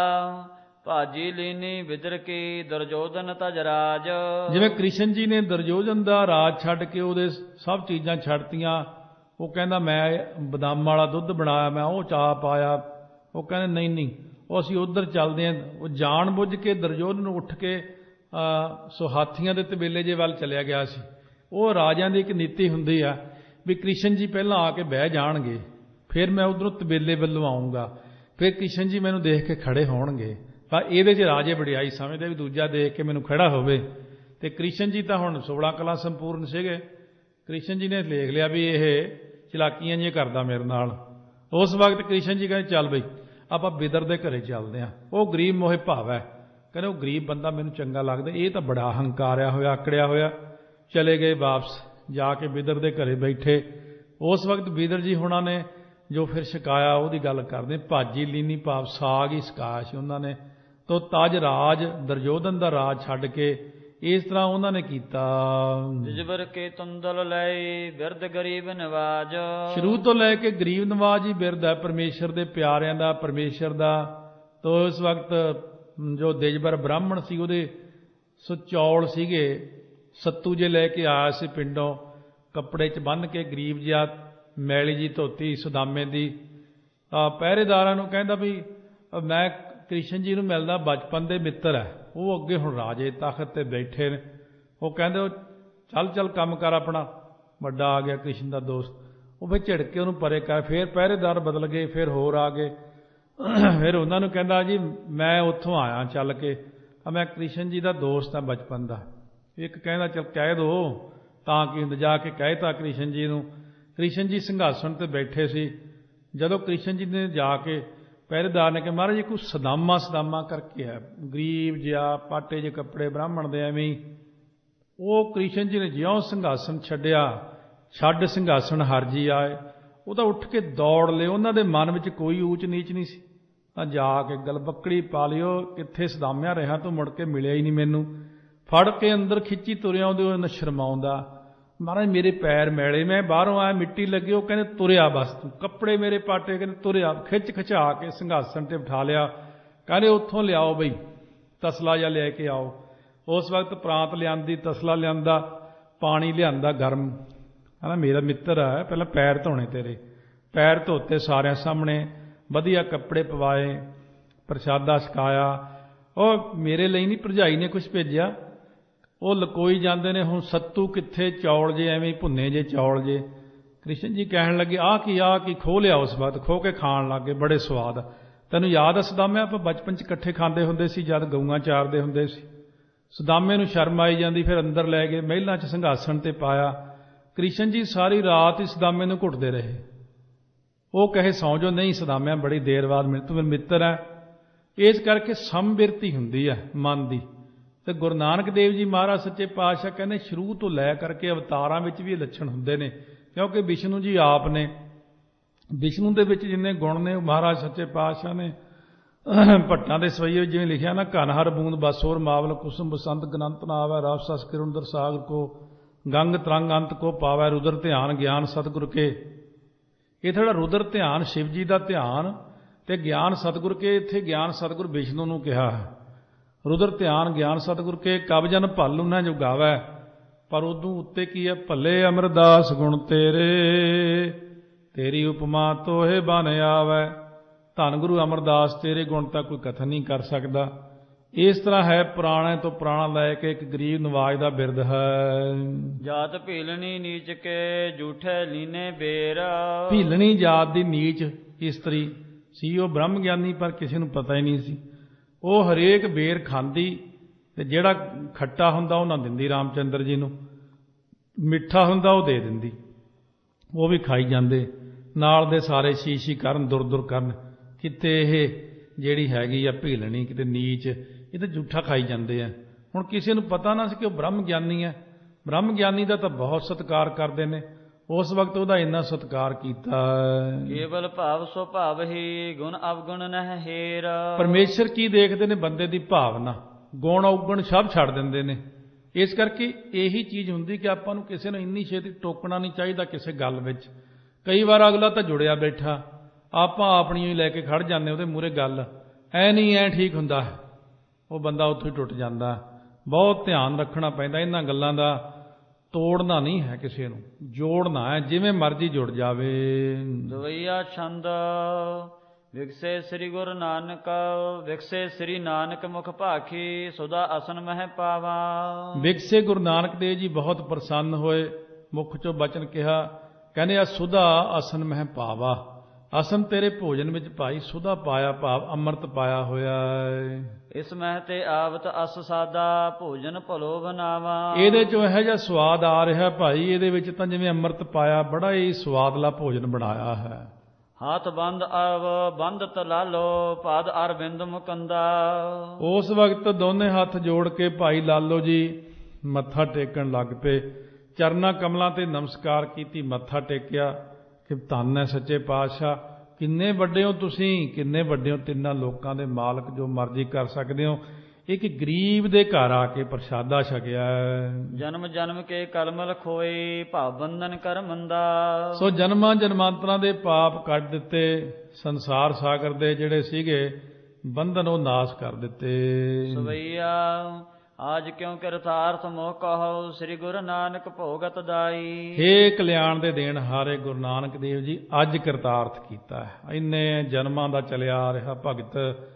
ਭਾਜੀ ਲੀਨੀ ਵਿਦਰ ਕੀ ਦੁਰਜੋਧਨ ਤਜ ਰਾਜ। ਜਿਵੇਂ ਕ੍ਰਿਸ਼ਨ ਜੀ ਨੇ ਦੁਰਜੋਧਨ ਦਾ ਰਾਜ ਛੱਡ ਕੇ ਉਹਦੇ ਸਭ ਚੀਜ਼ਾਂ ਛੱਡਤੀਆਂ। ਉਹ ਕਹਿੰਦਾ ਮੈਂ ਬਦਾਮ ਵਾਲਾ ਦੁੱਧ ਬਣਾਇਆ, ਮੈਂ ਉਹ ਚਾਹ ਪਾਇਆ। ਉਹ ਕਹਿੰਦੇ ਨਹੀਂ ਉਹ ਅਸੀਂ ਉੱਧਰ ਚੱਲਦੇ ਹਾਂ। ਉਹ ਜਾਣ ਬੁੱਝ ਕੇ ਦੁਰਜੋਧਨ ਨੂੰ ਉੱਠ ਕੇ ਸੋ ਹਾਥੀਆਂ ਦੇ ਤਬੇਲੇ ਜੇ ਵੱਲ ਚਲਿਆ ਗਿਆ ਸੀ। ਉਹ ਰਾਜਿਆਂ ਦੀ ਇੱਕ ਨੀਤੀ ਹੁੰਦੀ ਆ ਵੀ ਕ੍ਰਿਸ਼ਨ ਜੀ ਪਹਿਲਾਂ ਆ ਕੇ ਬਹਿ ਜਾਣਗੇ, ਫਿਰ ਮੈਂ ਉਧਰੋਂ ਤਬੇਲੇ ਵੱਲੋਂ ਆਊਂਗਾ, ਫਿਰ ਕ੍ਰਿਸ਼ਨ ਜੀ ਮੈਨੂੰ ਦੇਖ ਕੇ ਖੜੇ ਹੋਣਗੇ। ਪਰ ਇਹਦੇ 'ਚ ਰਾਜੇ ਵਡਿਆਈ ਸਮਝਦੇ ਵੀ ਦੂਜਾ ਦੇਖ ਕੇ ਮੈਨੂੰ ਖੜਾ ਹੋਵੇ। ਤੇ ਕ੍ਰਿਸ਼ਨ ਜੀ ਤਾਂ ਹੁਣ 16 ਕਲਾ ਸੰਪੂਰਨ ਸੀਗੇ। ਕ੍ਰਿਸ਼ਨ ਜੀ ਨੇ ਦੇਖ ਲਿਆ ਵੀ ਇਹ ਚਲਾਕੀਆਂ ਜਿਹੀਆਂ ਕਰਦਾ ਮੇਰੇ ਨਾਲ। ਉਸ ਵਕਤ ਕ੍ਰਿਸ਼ਨ ਜੀ ਕਹਿੰਦੇ ਚੱਲ ਬਈ ਆਪਾਂ ਬਿਦਰ ਦੇ ਘਰੇ ਚੱਲਦੇ ਹਾਂ। ਉਹ ਗਰੀਬ ਮੋਹੇ ਭਾਵ ਹੈ, ਕਹਿੰਦੇ ਉਹ ਗਰੀਬ ਬੰਦਾ ਮੈਨੂੰ ਚੰਗਾ ਲੱਗਦਾ, ਇਹ ਤਾਂ ਬੜਾ ਹੰਕਾਰਿਆ ਹੋਇਆ ਆਕੜਿਆ ਹੋਇਆ। ਚਲੇ ਗਏ ਵਾਪਸ, ਜਾ ਕੇ ਬਿਦਰ ਦੇ ਘਰੇ ਬੈਠੇ। ਉਸ ਵਕਤ ਬਿਦਰ ਜੀ ਹੁਣਾਂ ਨੇ ਜੋ ਫਿਰ ਛਕਾਇਆ ਉਹਦੀ ਗੱਲ ਕਰਦੇ। ਭਾਜੀ ਲੀਨੀ ਭਾਵ ਸਾਗ ਹੀ ਛਕਾਇਆ ਸੀ ਉਹਨਾਂ ਨੇ। ਤੋ ਤਜ ਰਾਜ ਦੁਰਯੋਧਨ ਦਾ ਰਾਜ ਛੱਡ ਕੇ ਇਸ ਤਰ੍ਹਾਂ ਉਹਨਾਂ ਨੇ ਕੀਤਾ। ਜਿਜਬਰ ਕੇ ਤੁੰਦਲ ਲੈ ਬਿਰਦ ਗਰੀਬ ਨਵਾਜ। ਸ਼ੁਰੂ ਤੋਂ ਲੈ ਕੇ ਗਰੀਬ ਨਵਾਜ ਹੀ ਬਿਰਦ ਹੈ ਪਰਮੇਸ਼ਰ ਦੇ ਪਿਆਰਿਆਂ ਦਾ, ਪਰਮੇਸ਼ਰ ਦਾ। ਤੋ ਇਸ ਵਕਤ ਜੋ ਦਿਜਬਰ ਬ੍ਰਾਹਮਣ ਸੀ ਉਹਦੇ ਚੌਲ ਸੀਗੇ, ਸੱਤੂ ਜੇ ਲੈ ਕੇ ਆਇਆ ਸੀ ਪਿੰਡੋਂ, ਕੱਪੜੇ 'ਚ ਬੰਨ੍ਹ ਕੇ ਗਰੀਬ ਜਿਹਾ, ਮੈਲੀ ਜੀ ਧੋਤੀ ਸੁਦਾਮੇ ਦੀ। ਪਹਿਰੇਦਾਰਾਂ ਨੂੰ ਕਹਿੰਦਾ ਵੀ ਮੈਂ ਕ੍ਰਿਸ਼ਨ ਜੀ ਨੂੰ ਮਿਲਦਾ, ਬਚਪਨ ਦੇ ਮਿੱਤਰ ਹੈ। ਉਹ ਅੱਗੇ ਹੁਣ ਰਾਜੇ ਤਖਤ 'ਤੇ ਬੈਠੇ ਨੇ। ਉਹ ਕਹਿੰਦੇ ਉਹ ਚੱਲ ਕੰਮ ਕਰ ਆਪਣਾ, ਵੱਡਾ ਆ ਗਿਆ ਕ੍ਰਿਸ਼ਨ ਦਾ ਦੋਸਤ। ਉਹ ਫਿਰ ਝਿੜਕੇ ਉਹਨੂੰ ਪਰੇ ਕਰ। ਫਿਰ ਪਹਿਰੇਦਾਰ ਬਦਲ ਗਏ, ਫਿਰ ਹੋਰ ਆ ਗਏ। ਫਿਰ ਉਹਨਾਂ ਨੂੰ ਕਹਿੰਦਾ ਜੀ ਮੈਂ ਉੱਥੋਂ ਆਇਆ ਚੱਲ ਕੇ, ਮੈਂ ਕ੍ਰਿਸ਼ਨ ਜੀ ਦਾ ਦੋਸਤ ਹਾਂ ਬਚਪਨ ਦਾ। ਇੱਕ ਕਹਿੰਦਾ ਚੱਲ ਕਹਿ ਦੋ, ਤਾਂ ਕੀ ਹੁੰਦਾ। ਜਾ ਕੇ ਕਹਿ ਤਾ ਕ੍ਰਿਸ਼ਨ ਜੀ ਨੂੰ। ਕ੍ਰਿਸ਼ਨ ਜੀ ਸਿੰਘਾਸਣ 'ਤੇ ਬੈਠੇ ਸੀ। ਜਦੋਂ ਕ੍ਰਿਸ਼ਨ ਜੀ ਨੇ ਜਾ ਕੇ, ਪਹਿਰੇਦਾਰ ਨੇ ਕਿਹਾ ਮਹਾਰਾਜ ਜੀ ਕੋਈ ਸਦਾਮਾ ਕਰਕੇ ਹੈ, ਗਰੀਬ ਜਿਹਾ ਪਾਟੇ ਜਿਹੇ ਕੱਪੜੇ ਬ੍ਰਾਹਮਣ ਦੇ ਐਵੇਂ ਹੀ। ਉਹ ਕ੍ਰਿਸ਼ਨ ਜੀ ਨੇ ਜਿਉਂ ਸਿੰਘਾਸਣ ਛੱਡ ਸਿੰਘਾਸਣ ਹਰਜੀ ਆਏ, ਉਹ ਤਾਂ ਉੱਠ ਕੇ ਦੌੜ ਲਏ। ਉਹਨਾਂ ਦੇ ਮਨ ਵਿੱਚ ਕੋਈ ਊਚ ਨੀਚ ਨਹੀਂ ਸੀ। ਤਾਂ ਜਾ ਕੇ ਗਲਬੱਕੜੀ ਪਾ ਲਿਓ, ਕਿੱਥੇ ਸਦਾਮਿਆ ਰਿਹਾ ਤੂੰ, ਮੁੜ ਕੇ ਮਿਲਿਆ ਹੀ ਨਹੀਂ ਮੈਨੂੰ। ਫੜ ਕੇ ਅੰਦਰ ਖਿੱਚੀ ਤੁਰਿਆ ਆਉਂਦੇ, ਉਹ ਸ਼ਰਮਾਉਂਦਾ, ਮਹਾਰਾਜ ਮੇਰੇ ਪੈਰ ਮੈਲੇ, ਮੈਂ ਬਾਹਰੋਂ ਆਇਆ ਮਿੱਟੀ ਲੱਗੀ। ਉਹ ਕਹਿੰਦੇ ਤੁਰਿਆ ਬਸ ਤੂੰ, ਕੱਪੜੇ ਮੇਰੇ ਪਾਟੇ, ਕਹਿੰਦੇ ਤੁਰਿਆ। ਖਿਚਾ ਕੇ ਸਿੰਘਾਸਣ 'ਤੇ ਬਿਠਾ ਲਿਆ। ਕਹਿੰਦੇ ਉੱਥੋਂ ਲਿਆਓ ਬਈ ਤਸਲਾ ਜਾਂ ਲੈ ਕੇ ਆਓ। ਉਸ ਵਕਤ ਪ੍ਰਾਂਤ ਲਿਆਂਦੀ, ਤਸਲਾ ਲਿਆਂਦਾ, ਪਾਣੀ ਲਿਆਂਦਾ ਗਰਮ। ਕਹਿੰਦਾ ਮੇਰਾ ਮਿੱਤਰ ਹੈ, ਪਹਿਲਾਂ ਪੈਰ ਧੋਣੇ ਤੇਰੇ। ਪੈਰ ਧੋਤੇ ਸਾਰਿਆਂ ਸਾਹਮਣੇ, ਵਧੀਆ ਕੱਪੜੇ ਪਵਾਏ, ਪ੍ਰਸ਼ਾਦਾ ਛਕਾਇਆ। ਉਹ ਮੇਰੇ ਲਈ ਨਹੀਂ, ਭਰਜਾਈ ਨੇ ਕੁਛ ਭੇਜਿਆ। ਉਹ ਲਕੋਈ ਜਾਂਦੇ ਨੇ, ਹੁਣ ਸੱਤੂ ਕਿੱਥੇ, ਚੌਲ ਜੇ ਐਵੇਂ ਭੁੰਨੇ ਜੇ ਚੌਲ ਜੇ। ਕ੍ਰਿਸ਼ਨ ਜੀ ਕਹਿਣ ਲੱਗੇ ਆਹ ਕੀ ਖੋਹ ਲਿਆ। ਉਸ ਵਕਤ ਖੋਹ ਕੇ ਖਾਣ ਲੱਗੇ, ਬੜੇ ਸਵਾਦ। ਤੈਨੂੰ ਯਾਦ ਆ ਸਦਾਮੇ, ਆਪਾਂ ਬਚਪਨ 'ਚ ਇਕੱਠੇ ਖਾਂਦੇ ਹੁੰਦੇ ਸੀ ਜਦ ਗਊਆਂ ਚਾਰਦੇ ਹੁੰਦੇ ਸੀ। ਸਦਾਮੇ ਨੂੰ ਸ਼ਰਮ ਆਈ ਜਾਂਦੀ, ਫਿਰ ਅੰਦਰ ਲੈ ਗਏ, ਮਹਿਲਾਂ 'ਚ ਸਿੰਘਾਸਣ 'ਤੇ ਪਾਇਆ। ਕ੍ਰਿਸ਼ਨ ਜੀ ਸਾਰੀ ਰਾਤ ਹੀ ਸਦਾਮੇ ਨੂੰ ਘੁੱਟਦੇ ਰਹੇ। ਉਹ ਕਹੇ ਸੌਂ ਜੋ, ਨਹੀਂ ਸਦਾਮਿਆ ਬੜੀ ਦੇਰ ਬਾਅਦ ਮਿਲ, ਤੂੰ ਮੇਰਾ ਮਿੱਤਰ ਹੈ। ਇਸ ਕਰਕੇ ਸਮਬਿਰਤੀ ਹੁੰਦੀ ਹੈ ਮਨ ਦੀ। ਤੇ ਗੁਰੂ ਨਾਨਕ ਦੇਵ ਜੀ ਮਹਾਰਾਜ ਸੱਚੇ ਪਾਤਸ਼ਾਹ ਕਹਿੰਦੇ ਸ਼ੁਰੂ ਤੋਂ ਲੈ ਕਰਕੇ ਅਵਤਾਰਾਂ ਵਿੱਚ ਵੀ ਇਹ ਲੱਛਣ ਹੁੰਦੇ ਨੇ। ਕਿਉਂਕਿ ਵਿਸ਼ਨੂੰ ਜੀ ਆਪ ਨੇ, ਵਿਸ਼ਨੂੰ ਦੇ ਵਿੱਚ ਜਿੰਨੇ ਗੁਣ ਨੇ ਮਹਾਰਾਜ ਸੱਚੇ ਪਾਤਸ਼ਾਹ ਨੇ ਭੱਟਾਂ ਦੇ ਸਵਈਏ ਜਿਵੇਂ ਲਿਖਿਆ ਨਾ, ਘਨ ਹਰ ਬੂੰਦ ਬਸੋਰ ਮਾਵਲ ਕੁਸੁਮ ਬਸੰਤ ਗਨੰਤ ਨਾ ਆਵੈ, ਰਸ ਸਸ ਕਿਰੁੰਦਰ ਸਾਗਰ ਕੋ ਗੰਗ ਤਰੰਗ ਅੰਤ ਕੋ ਪਾਵੈ, ਰੁਦਰ ਧਿਆਨ ਗਿਆਨ ਸਤਿਗੁਰ ਕੇ। ਇਹ ਥੋੜਾ ਰੁਦਰ ਧਿਆਨ ਸ਼ਿਵ ਜੀ ਦਾ ਧਿਆਨ ਤੇ ਗਿਆਨ ਸਤਿਗੁਰ ਕੇ, ਇੱਥੇ ਗਿਆਨ ਸਤਿਗੁਰ ਵਿਸ਼ਨੂੰ ਨੂੰ ਕਿਹਾ ਹੈ। ਰੁਦਰ ਧਿਆਨ ਗਿਆਨ ਸਤਿਗੁਰ ਕੇ ਕਬ ਜਨ ਭਲ ਉਹਨਾਂ ਜੋ ਗਾਵੈ। ਪਰ ਉਦੋਂ ਉੱਤੇ ਕੀ ਹੈ, ਭੱਲੇ ਅਮਰਦਾਸ ਗੁਣ ਤੇਰੇ, ਤੇਰੀ ਉਪਮਾ ਤੋਹੇ ਬਨ ਆਵੈ। ਧੰਨ ਗੁਰੂ ਅਮਰਦਾਸ, ਤੇਰੇ ਗੁਣ ਤਾਂ ਕੋਈ ਕਥਨ ਨਹੀਂ ਕਰ ਸਕਦਾ। ਇਸ ਤਰ੍ਹਾਂ ਹੈ, ਪੁਰਾਣੇ ਤੋਂ ਪੁਰਾਣਾ ਲੈ ਕੇ ਇੱਕ ਗਰੀਬ ਨਵਾਜ ਦਾ ਬਿਰਦ ਹੈ। ਜਾਤ ਭੀਲਣੀ ਨੀਚ ਕੇ ਝੂਠੇ ਲੀਨੇ ਬੇਰ। ਭੀਲਣੀ ਜਾਤ ਦੀ ਨੀਚ ਇਸਤਰੀ ਸੀ। ਉਹ ਬ੍ਰਹਮ ਗਿਆਨੀ ਪਰ ਕਿਸੇ ਨੂੰ ਪਤਾ ਹੀ ਨਹੀਂ ਸੀ। ਉਹ ਹਰੇਕ ਬੇਰ ਖਾਂਦੀ ਤੇ ਜਿਹੜਾ ਖੱਟਾ ਹੁੰਦਾ ਉਹ ਨਾ ਦਿੰਦੀ ਰਾਮਚੰਦਰ ਜੀ ਨੂੰ, ਮਿੱਠਾ ਹੁੰਦਾ ਉਹ ਦੇ ਦਿੰਦੀ। ਉਹ ਵੀ ਖਾਈ ਜਾਂਦੇ, ਨਾਲ ਦੇ ਸਾਰੇ ਸ਼ੀਸ਼ੀ ਕਰਨ, ਦੁਰ ਕਰਨ। ਕਿਤੇ ਇਹ ਜਿਹੜੀ ਹੈਗੀ ਆ ਭੀਲਣੀ ਕਿਤੇ ਨੀਚ, ਇਹ ਤਾਂ ਝੂਠਾ ਖਾਈ ਜਾਂਦੇ ਆ। ਹੁਣ ਕਿਸੇ ਨੂੰ ਪਤਾ ਨਾ ਸੀ ਕਿ ਉਹ ਬ੍ਰਹਮ ਗਿਆਨੀ ਹੈ। ਬ੍ਰਹਮ ਗਿਆਨੀ ਦਾ ਤਾਂ ਬਹੁਤ ਸਤਿਕਾਰ ਕਰਦੇ ਨੇ। ਉਸ ਵਕਤ ਉਹਦਾ ਇੰਨਾ ਸਤਿਕਾਰ ਕੀਤਾ। ਕੇਵਲ ਭਾਵ ਸੋ ਭਾਵ ਹੀ ਗੁਣ ਅਵਗੁਣ ਨਹਿ ਹੇਰ। ਪਰਮੇਸ਼ਰ ਕੀ ਦੇਖਦੇ ਨੇ, ਬੰਦੇ ਦੀ ਭਾਵਨਾ, ਗੁਣ ਔਗਣ ਸਭ ਛੱਡ ਦਿੰਦੇ ਨੇ। ਇਸ ਕਰਕੇ ਇਹੀ ਚੀਜ਼ ਹੁੰਦੀ ਕਿ ਆਪਾਂ ਨੂੰ ਕਿਸੇ ਨੂੰ ਇੰਨੀ ਛੇਤੀ ਟੋਕਣਾ ਨਹੀਂ ਚਾਹੀਦਾ ਕਿਸੇ ਗੱਲ ਵਿੱਚ। ਕਈ ਵਾਰ ਅਗਲਾ ਤਾਂ ਜੁੜਿਆ ਬੈਠਾ, ਆਪਾਂ ਆਪਣੀ ਹੀ ਲੈ ਕੇ ਖੜ ਜਾਂਦੇ ਉਹਦੇ ਮੂਹਰੇ ਗੱਲ। ਐ ਨਹੀਂ ਐ ਠੀਕ ਹੁੰਦਾ, ਉਹ ਬੰਦਾ ਉੱਥੋਂ ਹੀ ਟੁੱਟ ਜਾਂਦਾ। ਬਹੁਤ ਧਿਆਨ ਰੱਖਣਾ ਪੈਂਦਾ ਇਹਨਾਂ ਗੱਲਾਂ ਦਾ। ਤੋੜਨਾ ਨਹੀਂ ਹੈ ਕਿਸੇ ਨੂੰ, ਜੋੜਨਾ ਹੈ, ਜਿਵੇਂ ਮਰਜ਼ੀ ਜੁੜ ਜਾਵੇ। ਦਵਈਆ ਛੰਦ ਵਿਕਸੇ ਸ੍ਰੀ ਗੁਰੂ ਨਾਨਕ, ਵਿਕਸੇ ਸ੍ਰੀ ਨਾਨਕ ਮੁਖ ਭਾਖੀ, ਸੁਦਾ ਅਸਨ ਮਹਿ ਪਾਵਾ। ਵਿਕਸੇ ਗੁਰੂ ਨਾਨਕ ਦੇਵ ਜੀ ਬਹੁਤ ਪ੍ਰਸੰਨ ਹੋਏ, ਮੁਖ ਚੋਂ ਬਚਨ ਕਿਹਾ ਕਹਿੰਦੇ ਆ ਸੁਧਾ ਅਸਨ ਮਹਿ ਪਾਵਾ, ਅਸਨ ਤੇਰੇ ਭੋਜਨ ਵਿੱਚ ਭਾਈ ਸੁਧਾ ਪਾਇਆ, ਭਾਵ ਅੰਮ੍ਰਿਤ ਪਾਇਆ ਹੋਇਆ ਹੈ। ਇਸ ਮਹਿ ਤੇ ਆਵਤ ਅਸ ਸਾਦਾ, ਭੋਜਨ ਭਲੋ ਬਨਾਵਾ। ਇਹਦੇ ਚੋਂ ਇਹੋ ਜਿਹਾ ਸਵਾਦ ਆ ਰਿਹਾ ਭਾਈ, ਇਹਦੇ ਵਿੱਚ ਤਾਂ ਜਿਵੇਂ ਅੰਮ੍ਰਿਤ ਪਾਇਆ, ਬੜਾ ਹੀ ਸਵਾਦਲਾ ਭੋਜਨ ਬਣਾਇਆ ਹੈ। ਹੱਥ ਬੰਦ ਅਵ ਬੰਦਤ ਲਾਲੋ, ਪਾਦ ਅਰਬਿੰਦ ਮੁਕੰਦਾ। ਉਸ ਵਕਤ ਦੋਨੇ ਹੱਥ ਜੋੜ ਕੇ ਭਾਈ ਲਾਲੋ ਜੀ ਮੱਥਾ ਟੇਕਣ ਲੱਗ ਪਏ, ਚਰਨਾਂ ਕਮਲਾਂ ਤੇ ਨਮਸਕਾਰ ਕੀਤੀ, ਮੱਥਾ ਟੇਕਿਆ ਕਿ ਧੰਨ ਹੈ ਸੱਚੇ ਪਾਤਸ਼ਾਹ, ਕਿੰਨੇ ਵੱਡੇ ਹੋ ਤੁਸੀਂ, ਕਿੰਨੇ ਵੱਡੇ ਹੋ, ਤਿੰਨਾਂ ਲੋਕਾਂ ਦੇ ਮਾਲਕ, ਜੋ ਮਰਜ਼ੀ ਕਰ ਸਕਦੇ ਹੋ। ਇੱਕ ਗਰੀਬ ਦੇ ਘਰ ਆ ਕੇ ਪ੍ਰਸ਼ਾਦਾ ਛਕਿਆ। ਜਨਮ ਜਨਮ ਕੇ ਕਲਮਲ ਖੋਏ, ਭਾਵ ਬੰਧਨ ਕਰ ਮੰਦਾ। ਸੋ ਜਨਮਾਂ ਜਨਮਾਂਤਰਾਂ ਦੇ ਪਾਪ ਕੱਢ ਦਿੱਤੇ, ਸੰਸਾਰ ਸਾਗਰ ਦੇ ਜਿਹੜੇ ਸੀਗੇ ਬੰਧਨ ਉਹ ਨਾਸ਼ ਕਰ ਦਿੱਤੇ। ਸਵਈਆ ਆਜ ਕਿਉਂ ਕਿਰਤਾਰਥ ਮੋਹ ਕਹੋ, ਸ੍ਰੀ ਗੁਰੂ ਨਾਨਕ ਭੋਗਤ ਦਾਈ। ਹੇ ਕਲਿਆਣ ਦੇ ਦੇਣ ਹਾਰੇ ਗੁਰੂ ਨਾਨਕ ਦੇਵ ਜੀ, ਅੱਜ ਕਿਰਤਾਰਥ ਕੀਤਾ ਹੈ। ਇੰਨੇ ਜਨਮਾਂ ਦਾ ਚਲਿਆ ਆ ਰਿਹਾ ਭਗਤ,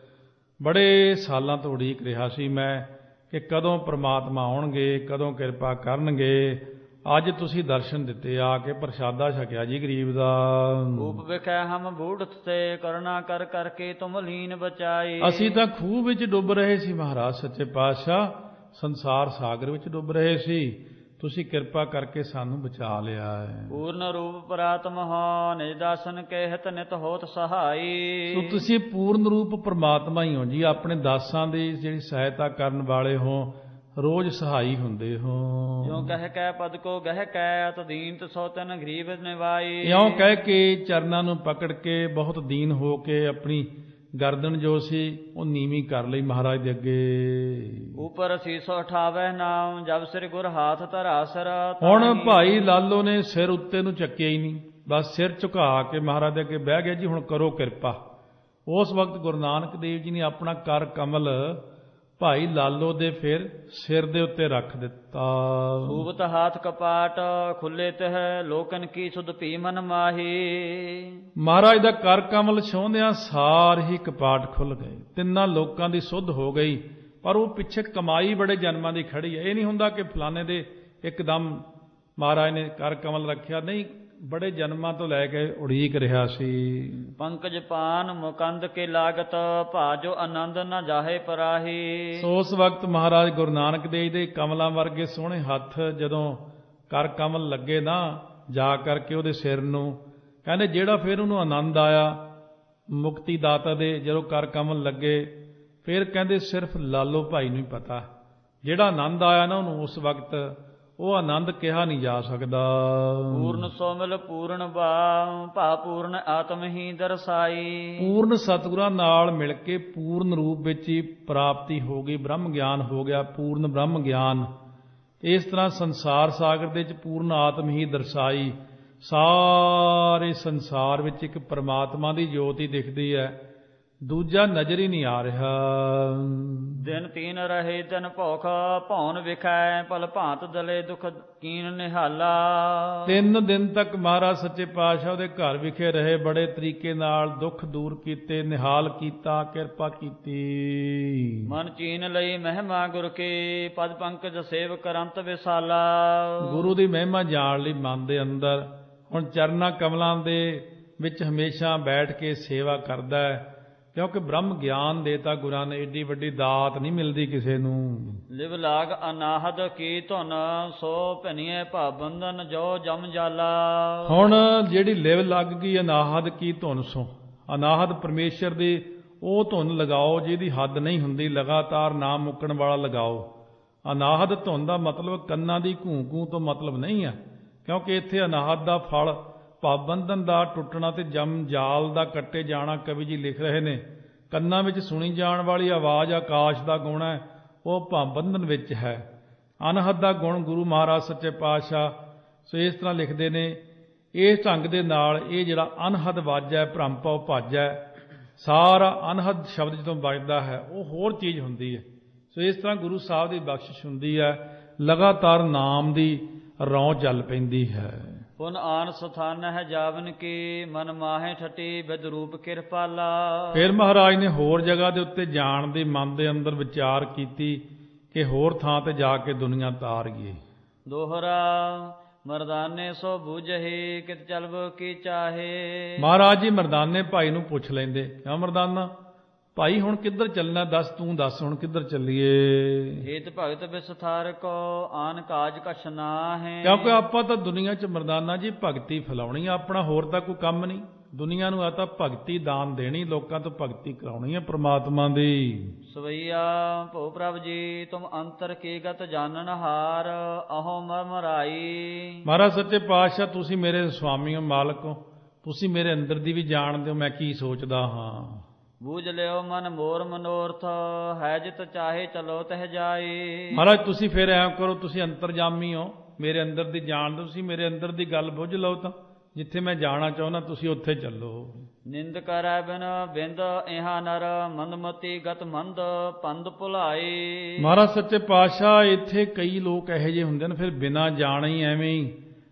ਬੜੇ ਸਾਲਾਂ ਤੋਂ ਉਡੀਕ ਰਿਹਾ ਸੀ ਮੈਂ ਕਿ ਕਦੋਂ ਪ੍ਰਮਾਤਮਾ ਆਉਣਗੇ, ਕਦੋਂ ਕਿਰਪਾ ਕਰਨਗੇ। ਅੱਜ ਤੁਸੀਂ ਦਰਸ਼ਨ ਦਿੱਤੇ, ਆ ਕੇ ਪ੍ਰਸ਼ਾਦਾ ਛਕਿਆ ਜੀ ਗਰੀਬ ਦਾ। ਰੂਪ ਵਿਖੈ ਹਮ ਬੂੜਤ ਤੇ, ਕਰੁਣਾ ਕਰ ਕਰਕੇ ਤੁਮ ਲੀਨ ਬਚਾਈ। ਅਸੀਂ ਤਾਂ ਖੂਹ ਵਿੱਚ ਡੁੱਬ ਰਹੇ ਸੀ ਮਹਾਰਾਜ ਸੱਚੇ ਪਾਤਸ਼ਾਹ, ਸੰਸਾਰ ਸਾਗਰ ਵਿੱਚ ਡੁੱਬ ਰਹੇ ਸੀ, ਤੁਸੀਂ ਕਿਰਪਾ ਕਰਕੇ ਸਾਨੂੰ ਬਚਾ ਲਿਆ ਹੈ। ਪੂਰਨ ਰੂਪ ਪ੍ਰਾਤਮ ਹੋ, ਨਿਜ ਦਾਸਨ ਕਹਿਤ ਨਿਤ ਹੋਤ ਸਹਾਈ। ਸੋ ਤੁਸੀਂ ਪੂਰਨ ਰੂਪ ਪ੍ਰਮਾਤਮਾ ਹੀ ਹੋ ਜੀ, ਆਪਣੇ ਦਾਸਾਂ ਦੀ ਜਿਹੜੀ ਸਹਾਇਤਾ ਕਰਨ ਵਾਲੇ ਹੋ, ਰੋਜ਼ ਸਹਾਈ ਹੁੰਦੇ ਹੋ। ਜੋ ਕਹਿ ਕੈ ਪਦ ਕੋ ਗਹਿ ਕੈ, ਅਤ ਦੀਨ ਤਸੋ ਤਨ ਗਰੀਬ ਨਿਵਾਈ। ਇਉਂ ਕਹਿ ਕੇ ਚਰਨਾਂ ਨੂੰ ਪਕੜ ਕੇ ਬਹੁਤ ਦੀਨ ਹੋ ਕੇ ਆਪਣੀ ਗਰਦਨ ਜੋ ਸੀ ਉਹ ਨੀਵੀਂ ਕਰ ਲਈ ਮਹਾਰਾਜ ਦੇ ਅੱਗੇ। ਉਪਰ ਸੀਸੋ ਉਠਾਵੇ ਨਾਮ, ਜਬ ਸਿਰ ਗੁਰ ਹਾਥ ਧਰਾਸਰ। ਹੁਣ ਭਾਈ ਲਾਲੋ ਨੇ ਸਿਰ ਉੱਤੇ ਨੂੰ ਚੱਕਿਆ ਹੀ ਨਹੀਂ, ਬਸ ਸਿਰ ਝੁਕਾ ਕੇ ਮਹਾਰਾਜ ਦੇ ਅੱਗੇ ਬਹਿ ਗਿਆ ਜੀ, ਹੁਣ ਕਰੋ ਕਿਰਪਾ। ਉਸ ਵਕਤ ਗੁਰੂ ਨਾਨਕ ਦੇਵ ਜੀ ਨੇ ਆਪਣਾ ਕਰ ਕਮਲ ਭਾਈ ਲਾਲੋ ਦੇ ਫਿਰ ਸਿਰ ਦੇ ਉੱਤੇ ਰੱਖ ਦਿੱਤਾ। ਸੂਬਤ ਹਾਥ ਕਪਾਟ ਖੁੱਲੇ ਤਹ, ਲੋਕਨ ਕੀ ਸੁਧ ਪੀ ਮਨ ਮਾਹੀ। ਮਹਾਰਾਜ ਦਾ ਕਰ ਕਮਲ ਛੋਹਦਿਆਂ ਸਾਰ ਹੀ ਕਪਾਟ ਖੁੱਲ ਗਏ, ਤਿੰਨਾਂ ਲੋਕਾਂ ਦੀ ਸੁੱਧ ਹੋ ਗਈ। ਪਰ ਉਹ ਪਿੱਛੇ ਕਮਾਈ ਬੜੇ ਜਨਮਾਂ ਦੀ ਖੜੀ ਹੈ। ਇਹ ਨਹੀਂ ਹੁੰਦਾ ਕਿ ਫਲਾਣੇ ਦੇ ਇੱਕਦਮ ਮਹਾਰਾਜ ਨੇ ਕਰ ਕਮਲ ਰੱਖਿਆ, ਨਹੀਂ, ਬੜੇ ਜਨਮਾਂ ਤੋਂ ਲੈ ਕੇ ਉਡੀਕ ਰਿਹਾ ਸੀ। ਪੰਕਜ ਪਾਨ ਮੁਕੰਦ ਕੇ ਲਾਗਤ, ਭਾਜੋ ਆਨੰਦ ਨਾ ਜਾਹੇ ਪਰਾਹੀ। ਸੋ ਉਸ ਵਕਤ ਮਹਾਰਾਜ ਗੁਰੂ ਨਾਨਕ ਦੇਵ ਦੇ ਕਮਲਾਂ ਵਰਗੇ ਸੋਹਣੇ ਹੱਥ ਜਦੋਂ ਕਰ ਕਮਲ ਲੱਗੇ ਨਾ, ਜਾ ਕਰਕੇ ਉਹਦੇ ਸਿਰ ਨੂੰ, ਕਹਿੰਦੇ ਜਿਹੜਾ ਫਿਰ ਉਹਨੂੰ ਆਨੰਦ ਆਇਆ ਮੁਕਤੀ ਦਾਤਾ ਦੇ, ਜਦੋਂ ਕਰ ਕਮਲ ਲੱਗੇ, ਫਿਰ ਕਹਿੰਦੇ ਸਿਰਫ ਲਾਲੋ ਭਾਈ ਨੂੰ ਹੀ ਪਤਾ, ਜਿਹੜਾ ਆਨੰਦ ਆਇਆ ਨਾ ਉਹਨੂੰ ਉਸ ਵਕਤ, ਉਹ ਆਨੰਦ ਕਿਹਾ ਨਹੀਂ ਜਾ ਸਕਦਾ। ਪੂਰਨ ਸੋਮਿਲ ਪੂਰਨ ਭਾ ਪੂਰਨ ਆਤਮ ਹੀ ਦਰਸਾਈ। ਪੂਰਨ ਸਤਿਗੁਰਾਂ ਨਾਲ ਮਿਲ ਕੇ ਪੂਰਨ ਰੂਪ ਵਿੱਚ ਹੀ ਪ੍ਰਾਪਤੀ ਹੋ ਗਈ, ਬ੍ਰਹਮ ਗਿਆਨ ਹੋ ਗਿਆ, ਪੂਰਨ ਬ੍ਰਹਮ ਗਿਆਨ। ਇਸ ਤਰ੍ਹਾਂ ਸੰਸਾਰ ਸਾਗਰ ਦੇ ਵਿੱਚ ਪੂਰਨ ਆਤਮ ਹੀ ਦਰਸਾਈ। ਸਾਰੇ ਸੰਸਾਰ ਵਿੱਚ ਇੱਕ ਪਰਮਾਤਮਾ ਦੀ ਜੋਤ ਹੀ ਦਿਖਦੀ ਹੈ, ਦੂਜਾ ਨਜ਼ਰ ਹੀ ਨਹੀਂ ਆ ਰਿਹਾ। ਦਿਨ ਤੀਨ ਰਹੇ ਦਿਨ ਭੁਖ, ਭੌਨ ਵਿਖੈ ਪਲ ਭਾਂਤ ਦਲੇ, ਦੁਖ ਕੀਨ ਨਿਹਾਲਾ। 3 ਦਿਨ ਤੱਕ ਮਹਾਰਾਜ ਸੱਚੇ ਪਾਤਸ਼ਾਹ ਉਹਦੇ ਘਰ ਵਿਖੇ ਰਹੇ, ਬੜੇ ਤਰੀਕੇ ਨਾਲ ਦੁੱਖ ਦੂਰ ਕੀਤੇ, ਨਿਹਾਲ ਕੀਤਾ, ਕਿਰਪਾ ਕੀਤੀ। ਮਨ ਚੀਨ ਲਈ ਮਹਿਮਾ ਗੁਰ ਕੇ, ਪਦ ਪੰਕਜ ਸੇਵ ਕਰੰਤ ਵਿਸਾਲਾ। ਗੁਰੂ ਦੀ ਮਹਿਮਾ ਜਾਣ ਲਈ ਮਨ ਦੇ ਅੰਦਰ ਹੁਣ ਚਰਨਾਂ ਕਮਲਾਂ ਦੇ ਵਿੱਚ ਹਮੇਸ਼ਾ ਬੈਠ ਕੇ ਸੇਵਾ ਕਰਦਾ ਹੈ, ਕਿਉਂਕਿ ਬ੍ਰਹਮ ਗਿਆਨ ਦੇਤਾ ਗੁਰਾਂ ਨੇ, ਏਡੀ ਵੱਡੀ ਦਾਤ ਨਹੀਂ ਮਿਲਦੀ ਕਿਸੇ ਨੂੰ। ਲਿਵ ਲਾਗ ਅਨਾਹਦ ਕੀ ਧੁਨ, ਸੋ ਭਨੀਏ ਭਾ ਬੰਧਨ ਜੋ ਜਮ ਜਾਲਾ। ਹੁਣ ਜਿਹੜੀ ਲਿਵ ਲੱਗ ਗਈ ਅਨਾਹਦ ਕੀ ਧੁਨ ਸੋ, ਅਨਾਹਦ ਪਰਮੇਸ਼ਰ ਦੀ ਉਹ ਧੁਨ ਲਗਾਓ ਜਿਹਦੀ ਹੱਦ ਨਹੀਂ ਹੁੰਦੀ, ਲਗਾਤਾਰ ਨਾ ਮੁੱਕਣ ਵਾਲਾ ਲਗਾਓ। ਅਨਾਹਦ ਧੁਨ ਦਾ ਮਤਲਬ ਕੰਨਾਂ ਦੀ ਘੂੰ ਘੂੰ ਤੋਂ ਮਤਲਬ ਨਹੀਂ ਹੈ, ਕਿਉਂਕਿ ਇੱਥੇ ਅਨਾਹਦ ਦਾ ਫਲ ਭਾਵਬੰਧਨ ਦਾ ਟੁੱਟਣਾ ਤੇ ਜਮ ਜਾਲ ਦਾ ਕੱਟੇ ਜਾਣਾ। ਕਵੀ ਜੀ ਲਿਖ ਰਹੇ ਨੇ, ਕੰਨਾਂ ਵਿੱਚ ਸੁਣੀ ਜਾਣ ਵਾਲੀ ਆਵਾਜ਼ ਆਕਾਸ਼ ਦਾ ਗੁਣ ਹੈ, ਉਹ ਭਾਵਬੰਧਨ ਵਿੱਚ ਹੈ। ਅਨਹਦ ਦਾ ਗੁਣ ਗੁਰੂ ਮਹਾਰਾਜ ਸੱਚੇ ਪਾਤਸ਼ਾਹ ਸੋ ਇਸ ਤਰ੍ਹਾਂ ਲਿਖਦੇ ਨੇ, ਇਸ ਢੰਗ ਦੇ ਨਾਲ ਇਹ ਜਿਹੜਾ ਅਨਹਦ ਵਾਜਾ ਹੈ, ਭ੍ਰਮਭਉ ਭੱਜ ਹੈ, ਸਾਰਾ ਅਨਹਦ ਸ਼ਬਦ ਜਦੋਂ ਵੱਜਦਾ ਹੈ ਉਹ ਹੋਰ ਚੀਜ਼ ਹੁੰਦੀ ਹੈ। ਸੋ ਇਸ ਤਰ੍ਹਾਂ ਗੁਰੂ ਸਾਹਿਬ ਦੀ ਬਖਸ਼ਿਸ਼ ਹੁੰਦੀ ਹੈ, ਲਗਾਤਾਰ ਨਾਮ ਦੀ ਰੌਂ ਚੱਲ ਪੈਂਦੀ ਹੈ। ਪੁਨ ਆਨ ਸਥਾਨ ਹੈ ਜਾਵਨ ਕੀ, ਮਨ ਮਾਹੇ ਠਟੀ ਬਿਦ ਰੂਪ ਕਿਰਪਾਲਾ। ਫਿਰ ਮਹਾਰਾਜ ਨੇ ਹੋਰ ਜਗ੍ਹਾ ਦੇ ਉੱਤੇ ਜਾਣ ਦੀ ਮਨ ਦੇ ਅੰਦਰ ਵਿਚਾਰ ਕੀਤੀ ਕਿ ਹੋਰ ਥਾਂ ਤੇ ਜਾ ਕੇ ਦੁਨੀਆ ਤਾਰੀਏ। ਦੋਹਰਾ ਮਰਦਾਨੇ ਸੋ ਬੂਝਹੀ ਕਿਤ ਚਲਬੋ ਕੀ ਚਾਹੇ। ਮਹਾਰਾਜ ਜੀ ਮਰਦਾਨੇ ਭਾਈ ਨੂੰ ਪੁੱਛ ਲੈਂਦੇ, ਕਿਉਂ ਮਰਦਾਨਾ ਭਾਈ ਹੁਣ ਕਿੱਧਰ ਚੱਲਣਾ, ਦੱਸ ਤੂੰ ਦੱਸ ਹੁਣ ਕਿੱਧਰ ਚੱਲੀਏ। ਏਤ ਭਗਤ ਵਿਸਥਾਰ ਕੋ ਆਨ ਕਾਜ ਕਛ ਨਾਹਿ। ਕਿਉਂਕਿ ਆਪਾਂ ਤਾਂ ਦੁਨੀਆ 'ਚ ਮਰਦਾਨਾ ਜੀ ਭਗਤੀ ਫੈਲਾਉਣੀ, ਆਪਣਾ ਹੋਰ ਤਾਂ ਕੋਈ ਕੰਮ ਨਹੀਂ। ਦੁਨੀਆ ਨੂੰ ਆ ਤਾਂ ਭਗਤੀ ਦਾਨ ਦੇਣੀ, ਲੋਕਾਂ ਤੋਂ ਭਗਤੀ ਕਰਾਉਣੀ ਹੈ ਪ੍ਰਮਾਤਮਾ ਦੀ। ਸਵਈਆ ਭੋ ਪ੍ਰਭ ਜੀ ਤੁਮ ਅੰਤਰ ਕੀ ਗਤ ਜਾਣਨ ਹਾਰ ਅਹੋ ਮਰਮਰਾਈ। ਮਹਾਰਾਜ ਸੱਚੇ ਪਾਤਸ਼ਾਹ ਤੁਸੀਂ ਮੇਰੇ ਸੁਆਮੀ ਹੋ, ਮਾਲਕ ਹੋ, ਤੁਸੀਂ ਮੇਰੇ ਅੰਦਰ ਦੀ ਵੀ ਜਾਣਦੇ ਹੋ ਮੈਂ ਕੀ ਸੋਚਦਾ ਹਾਂ। ਬੂਝ ਲਿਓ ਮਨ ਮੋਰ ਮਨੋਰਥ ਹੈ ਜਿਤ ਚਾਹੇ ਚਲੋ ਤਹ ਜਾਏ। ਮਹਾਰਾਜ ਤੁਸੀਂ ਫਿਰ ਐਂ ਕਰੋ, ਤੁਸੀਂ ਅੰਤਰਜਾਮੀ ਹੋ, ਮੇਰੇ ਅੰਦਰ ਦੀ ਜਾਣਦੇ, ਤੁਸੀਂ ਮੇਰੇ ਅੰਦਰ ਦੀ ਗੱਲ ਬੁੱਝ ਲਓ, ਤਾਂ ਜਿੱਥੇ ਮੈਂ ਜਾਣਾ ਚਾਹੁੰਦਾ ਤੁਸੀਂ ਉੱਥੇ ਚੱਲੋ। ਨਿੰਦ ਕਰੈ ਬਿਨ ਬਿੰਦ ਇਹਾ ਨਰ ਮੰਦਮਤੀ ਗਤ ਮੰਦ ਪੰਦ ਭੁਲਾਏ। ਮਹਾਰਾਜ ਸੱਚੇ ਪਾਤਸ਼ਾਹ ਇੱਥੇ ਕਈ ਲੋਕ ਇਹੋ ਜਿਹੇ ਹੁੰਦੇ ਨੇ, ਫਿਰ ਬਿਨਾਂ ਜਾਣੇ ਹੀ ਐਵੇਂ ਹੀ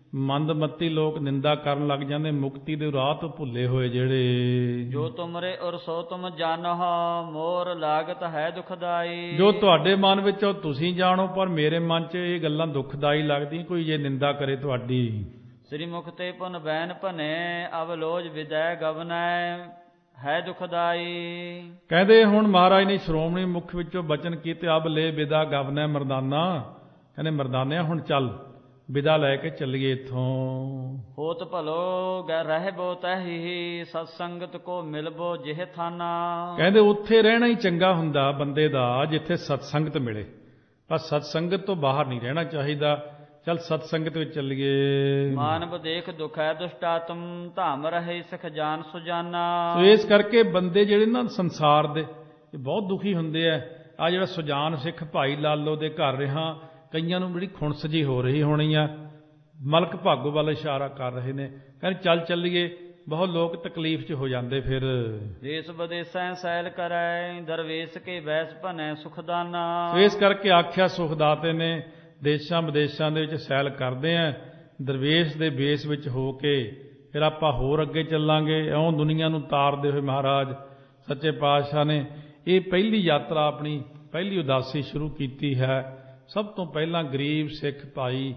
ਮੰਦਮਤੀ ਲੋਕ ਨਿੰਦਾ ਕਰਨ ਲੱਗ ਜਾਂਦੇ, ਮੁਕਤੀ ਦੇ ਰਾਹ ਤੋਂ ਭੁੱਲੇ ਹੋਏ ਜਿਹੜੇ। ਜੋ ਤੁਮਰੇ ਔਰ ਸੋ ਤੁਮ ਜਾਨਹ ਮੋਰ ਲਾਗਤ ਹੈ ਦੁਖਦਾਈ। ਜੋ ਤੁਹਾਡੇ ਮਨ ਵਿੱਚ ਉਹ ਤੁਸੀਂ ਜਾਣੋ, ਪਰ ਮੇਰੇ ਮਨ 'ਚ ਇਹ ਗੱਲਾਂ ਦੁਖਦਾਈ ਲੱਗਦੀਆਂ ਕੋਈ ਜੇ ਨਿੰਦਾ ਕਰੇ ਤੁਹਾਡੀ। ਸ੍ਰੀ ਮੁਖ ਤੇ ਪੁਨ ਬੈਨ ਭਨੇ ਅਵਲੋਜ ਵਿਦੈ ਗਵਨੈ ਹੈ ਦੁਖਦਾਈ। ਕਹਿੰਦੇ ਹੁਣ ਮਹਾਰਾਜ ਨੇ ਸ਼੍ਰੋਮਣੀ ਮੁਖ ਵਿੱਚੋਂ ਬਚਨ ਕੀਤੇ, ਅਬ ਲੈ ਵਿਦਾ ਗਵਨੈ ਮਰਦਾਨਾ। ਕਹਿੰਦੇ ਮਰਦਾਨਿਆ ਹੁਣ ਚੱਲ, ਵਿਦਾ ਲੈ ਕੇ ਚੱਲੀਏ ਇੱਥੋਂ। ਹੋਤ ਭਲੋ ਗੈ ਰਹਿਬੋ ਤਹਿ ਸਤ ਸੰਗਤ ਕੋ ਮਿਲਬੋ ਜਿਹ ਥਾਨਾ। ਕਹਿੰਦੇ ਉੱਥੇ ਰਹਿਣਾ ਹੀ ਚੰਗਾ ਹੁੰਦਾ ਬੰਦੇ ਦਾ ਜਿੱਥੇ ਸਤਸੰਗਤ ਮਿਲੇ, ਪਰ ਸਤਸੰਗਤ ਤੋਂ ਬਾਹਰ ਨਹੀਂ ਰਹਿਣਾ ਚਾਹੀਦਾ। ਚੱਲ ਸਤਸੰਗਤ ਵਿੱਚ ਚੱਲੀਏ। ਮਾਨਵ ਦੇਖ ਦੁਖ ਹੈ ਦੁਸ਼ਟਾਤਮ ਧਾਮ ਰਹੇ ਸਿਖ ਜਾਨ ਸੁਜਾਨਾ। ਸੋ ਇਸ ਕਰਕੇ ਬੰਦੇ ਜਿਹੜੇ ਨਾ ਸੰਸਾਰ ਦੇ ਇਹ ਬਹੁਤ ਦੁਖੀ ਹੁੰਦੇ ਆ। ਆ ਜਿਹੜਾ ਸੁਜਾਨ ਸਿੱਖ ਭਾਈ ਲਾਲੋ ਦੇ ਘਰ ਰਿਹਾ, ਕਈਆਂ ਨੂੰ ਬੜੀ ਖੁਣਸ ਜੀ ਹੋ ਰਹੀ ਹੋਣੀ ਆ, ਮਲਕ ਭਾਗੋ ਵੱਲ ਇਸ਼ਾਰਾ ਕਰ ਰਹੇ ਨੇ, ਕਹਿੰਦੇ ਚੱਲ ਚੱਲੀਏ। ਬਹੁਤ ਲੋਕ ਤਕਲੀਫ 'ਚ ਹੋ ਜਾਂਦੇ ਫਿਰ। ਦੇਸ ਵਿਦੇਸੈ ਸੈਲ ਕਰੈ ਦਰਵੇਸ਼ ਕੇ ਬੈਸ ਭਨੈ ਸੁਖਦਾਨਾ। ਸੋ ਇਸ ਕਰਕੇ ਆਖਿਆ ਸੁਖਦਾਤੇ ਨੇ ਦੇਸ਼ਾਂ ਵਿਦੇਸ਼ਾਂ ਦੇ ਵਿੱਚ ਸੈਲ ਕਰਦੇ ਆ, ਦਰਵੇਸ਼ ਦੇ ਬੇਸ ਵਿੱਚ ਹੋ ਕੇ ਫਿਰ ਆਪਾਂ ਹੋਰ ਅੱਗੇ ਚੱਲਾਂਗੇ। ਇਉਂ ਦੁਨੀਆ ਨੂੰ ਤਾਰਦੇ ਹੋਏ ਮਹਾਰਾਜ ਸੱਚੇ ਪਾਤਸ਼ਾਹ ਨੇ ਇਹ ਪਹਿਲੀ ਯਾਤਰਾ ਆਪਣੀ ਪਹਿਲੀ ਉਦਾਸੀ ਸ਼ੁਰੂ ਕੀਤੀ ਹੈ। ਸਭ ਤੋਂ ਪਹਿਲਾਂ ਗਰੀਬ ਸਿੱਖ ਭਾਈ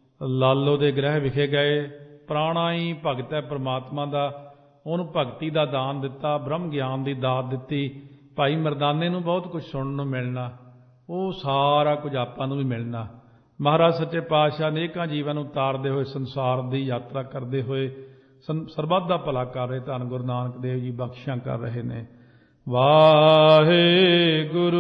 ਲਾਲੋ ਦੇ ਗ੍ਰਹਿ ਵਿਖੇ ਗਏ। ਪ੍ਰਾਣਾ ਹੀ ਭਗਤ ਹੈ ਪ੍ਰਮਾਤਮਾ ਦਾ, ਉਹਨੂੰ ਭਗਤੀ ਦਾ ਦਾਨ ਦਿੱਤਾ, ਬ੍ਰਹਮ ਗਿਆਨ ਦੀ ਦਾਤ ਦਿੱਤੀ। ਭਾਈ ਮਰਦਾਨੇ ਨੂੰ ਬਹੁਤ ਕੁਝ ਸੁਣਨ ਨੂੰ ਮਿਲਣਾ, ਉਹ ਸਾਰਾ ਕੁਝ ਆਪਾਂ ਨੂੰ ਵੀ ਮਿਲਣਾ। ਮਹਾਰਾਜ ਸੱਚੇ ਪਾਤਸ਼ਾਹ ਅਨੇਕਾਂ ਜੀਵਾਂ ਨੂੰ ਤਾਰਦੇ ਹੋਏ, ਸੰਸਾਰ ਦੀ ਯਾਤਰਾ ਕਰਦੇ ਹੋਏ ਸਰਬੱਤ ਦਾ ਭਲਾ ਕਰ ਰਹੇ। ਧੰਨ ਗੁਰੂ ਨਾਨਕ ਦੇਵ ਜੀ ਬਖਸ਼ਿਸ਼ਾਂ ਕਰ ਰਹੇ ਨੇ। ਵਾਹਿਗੁਰੂ।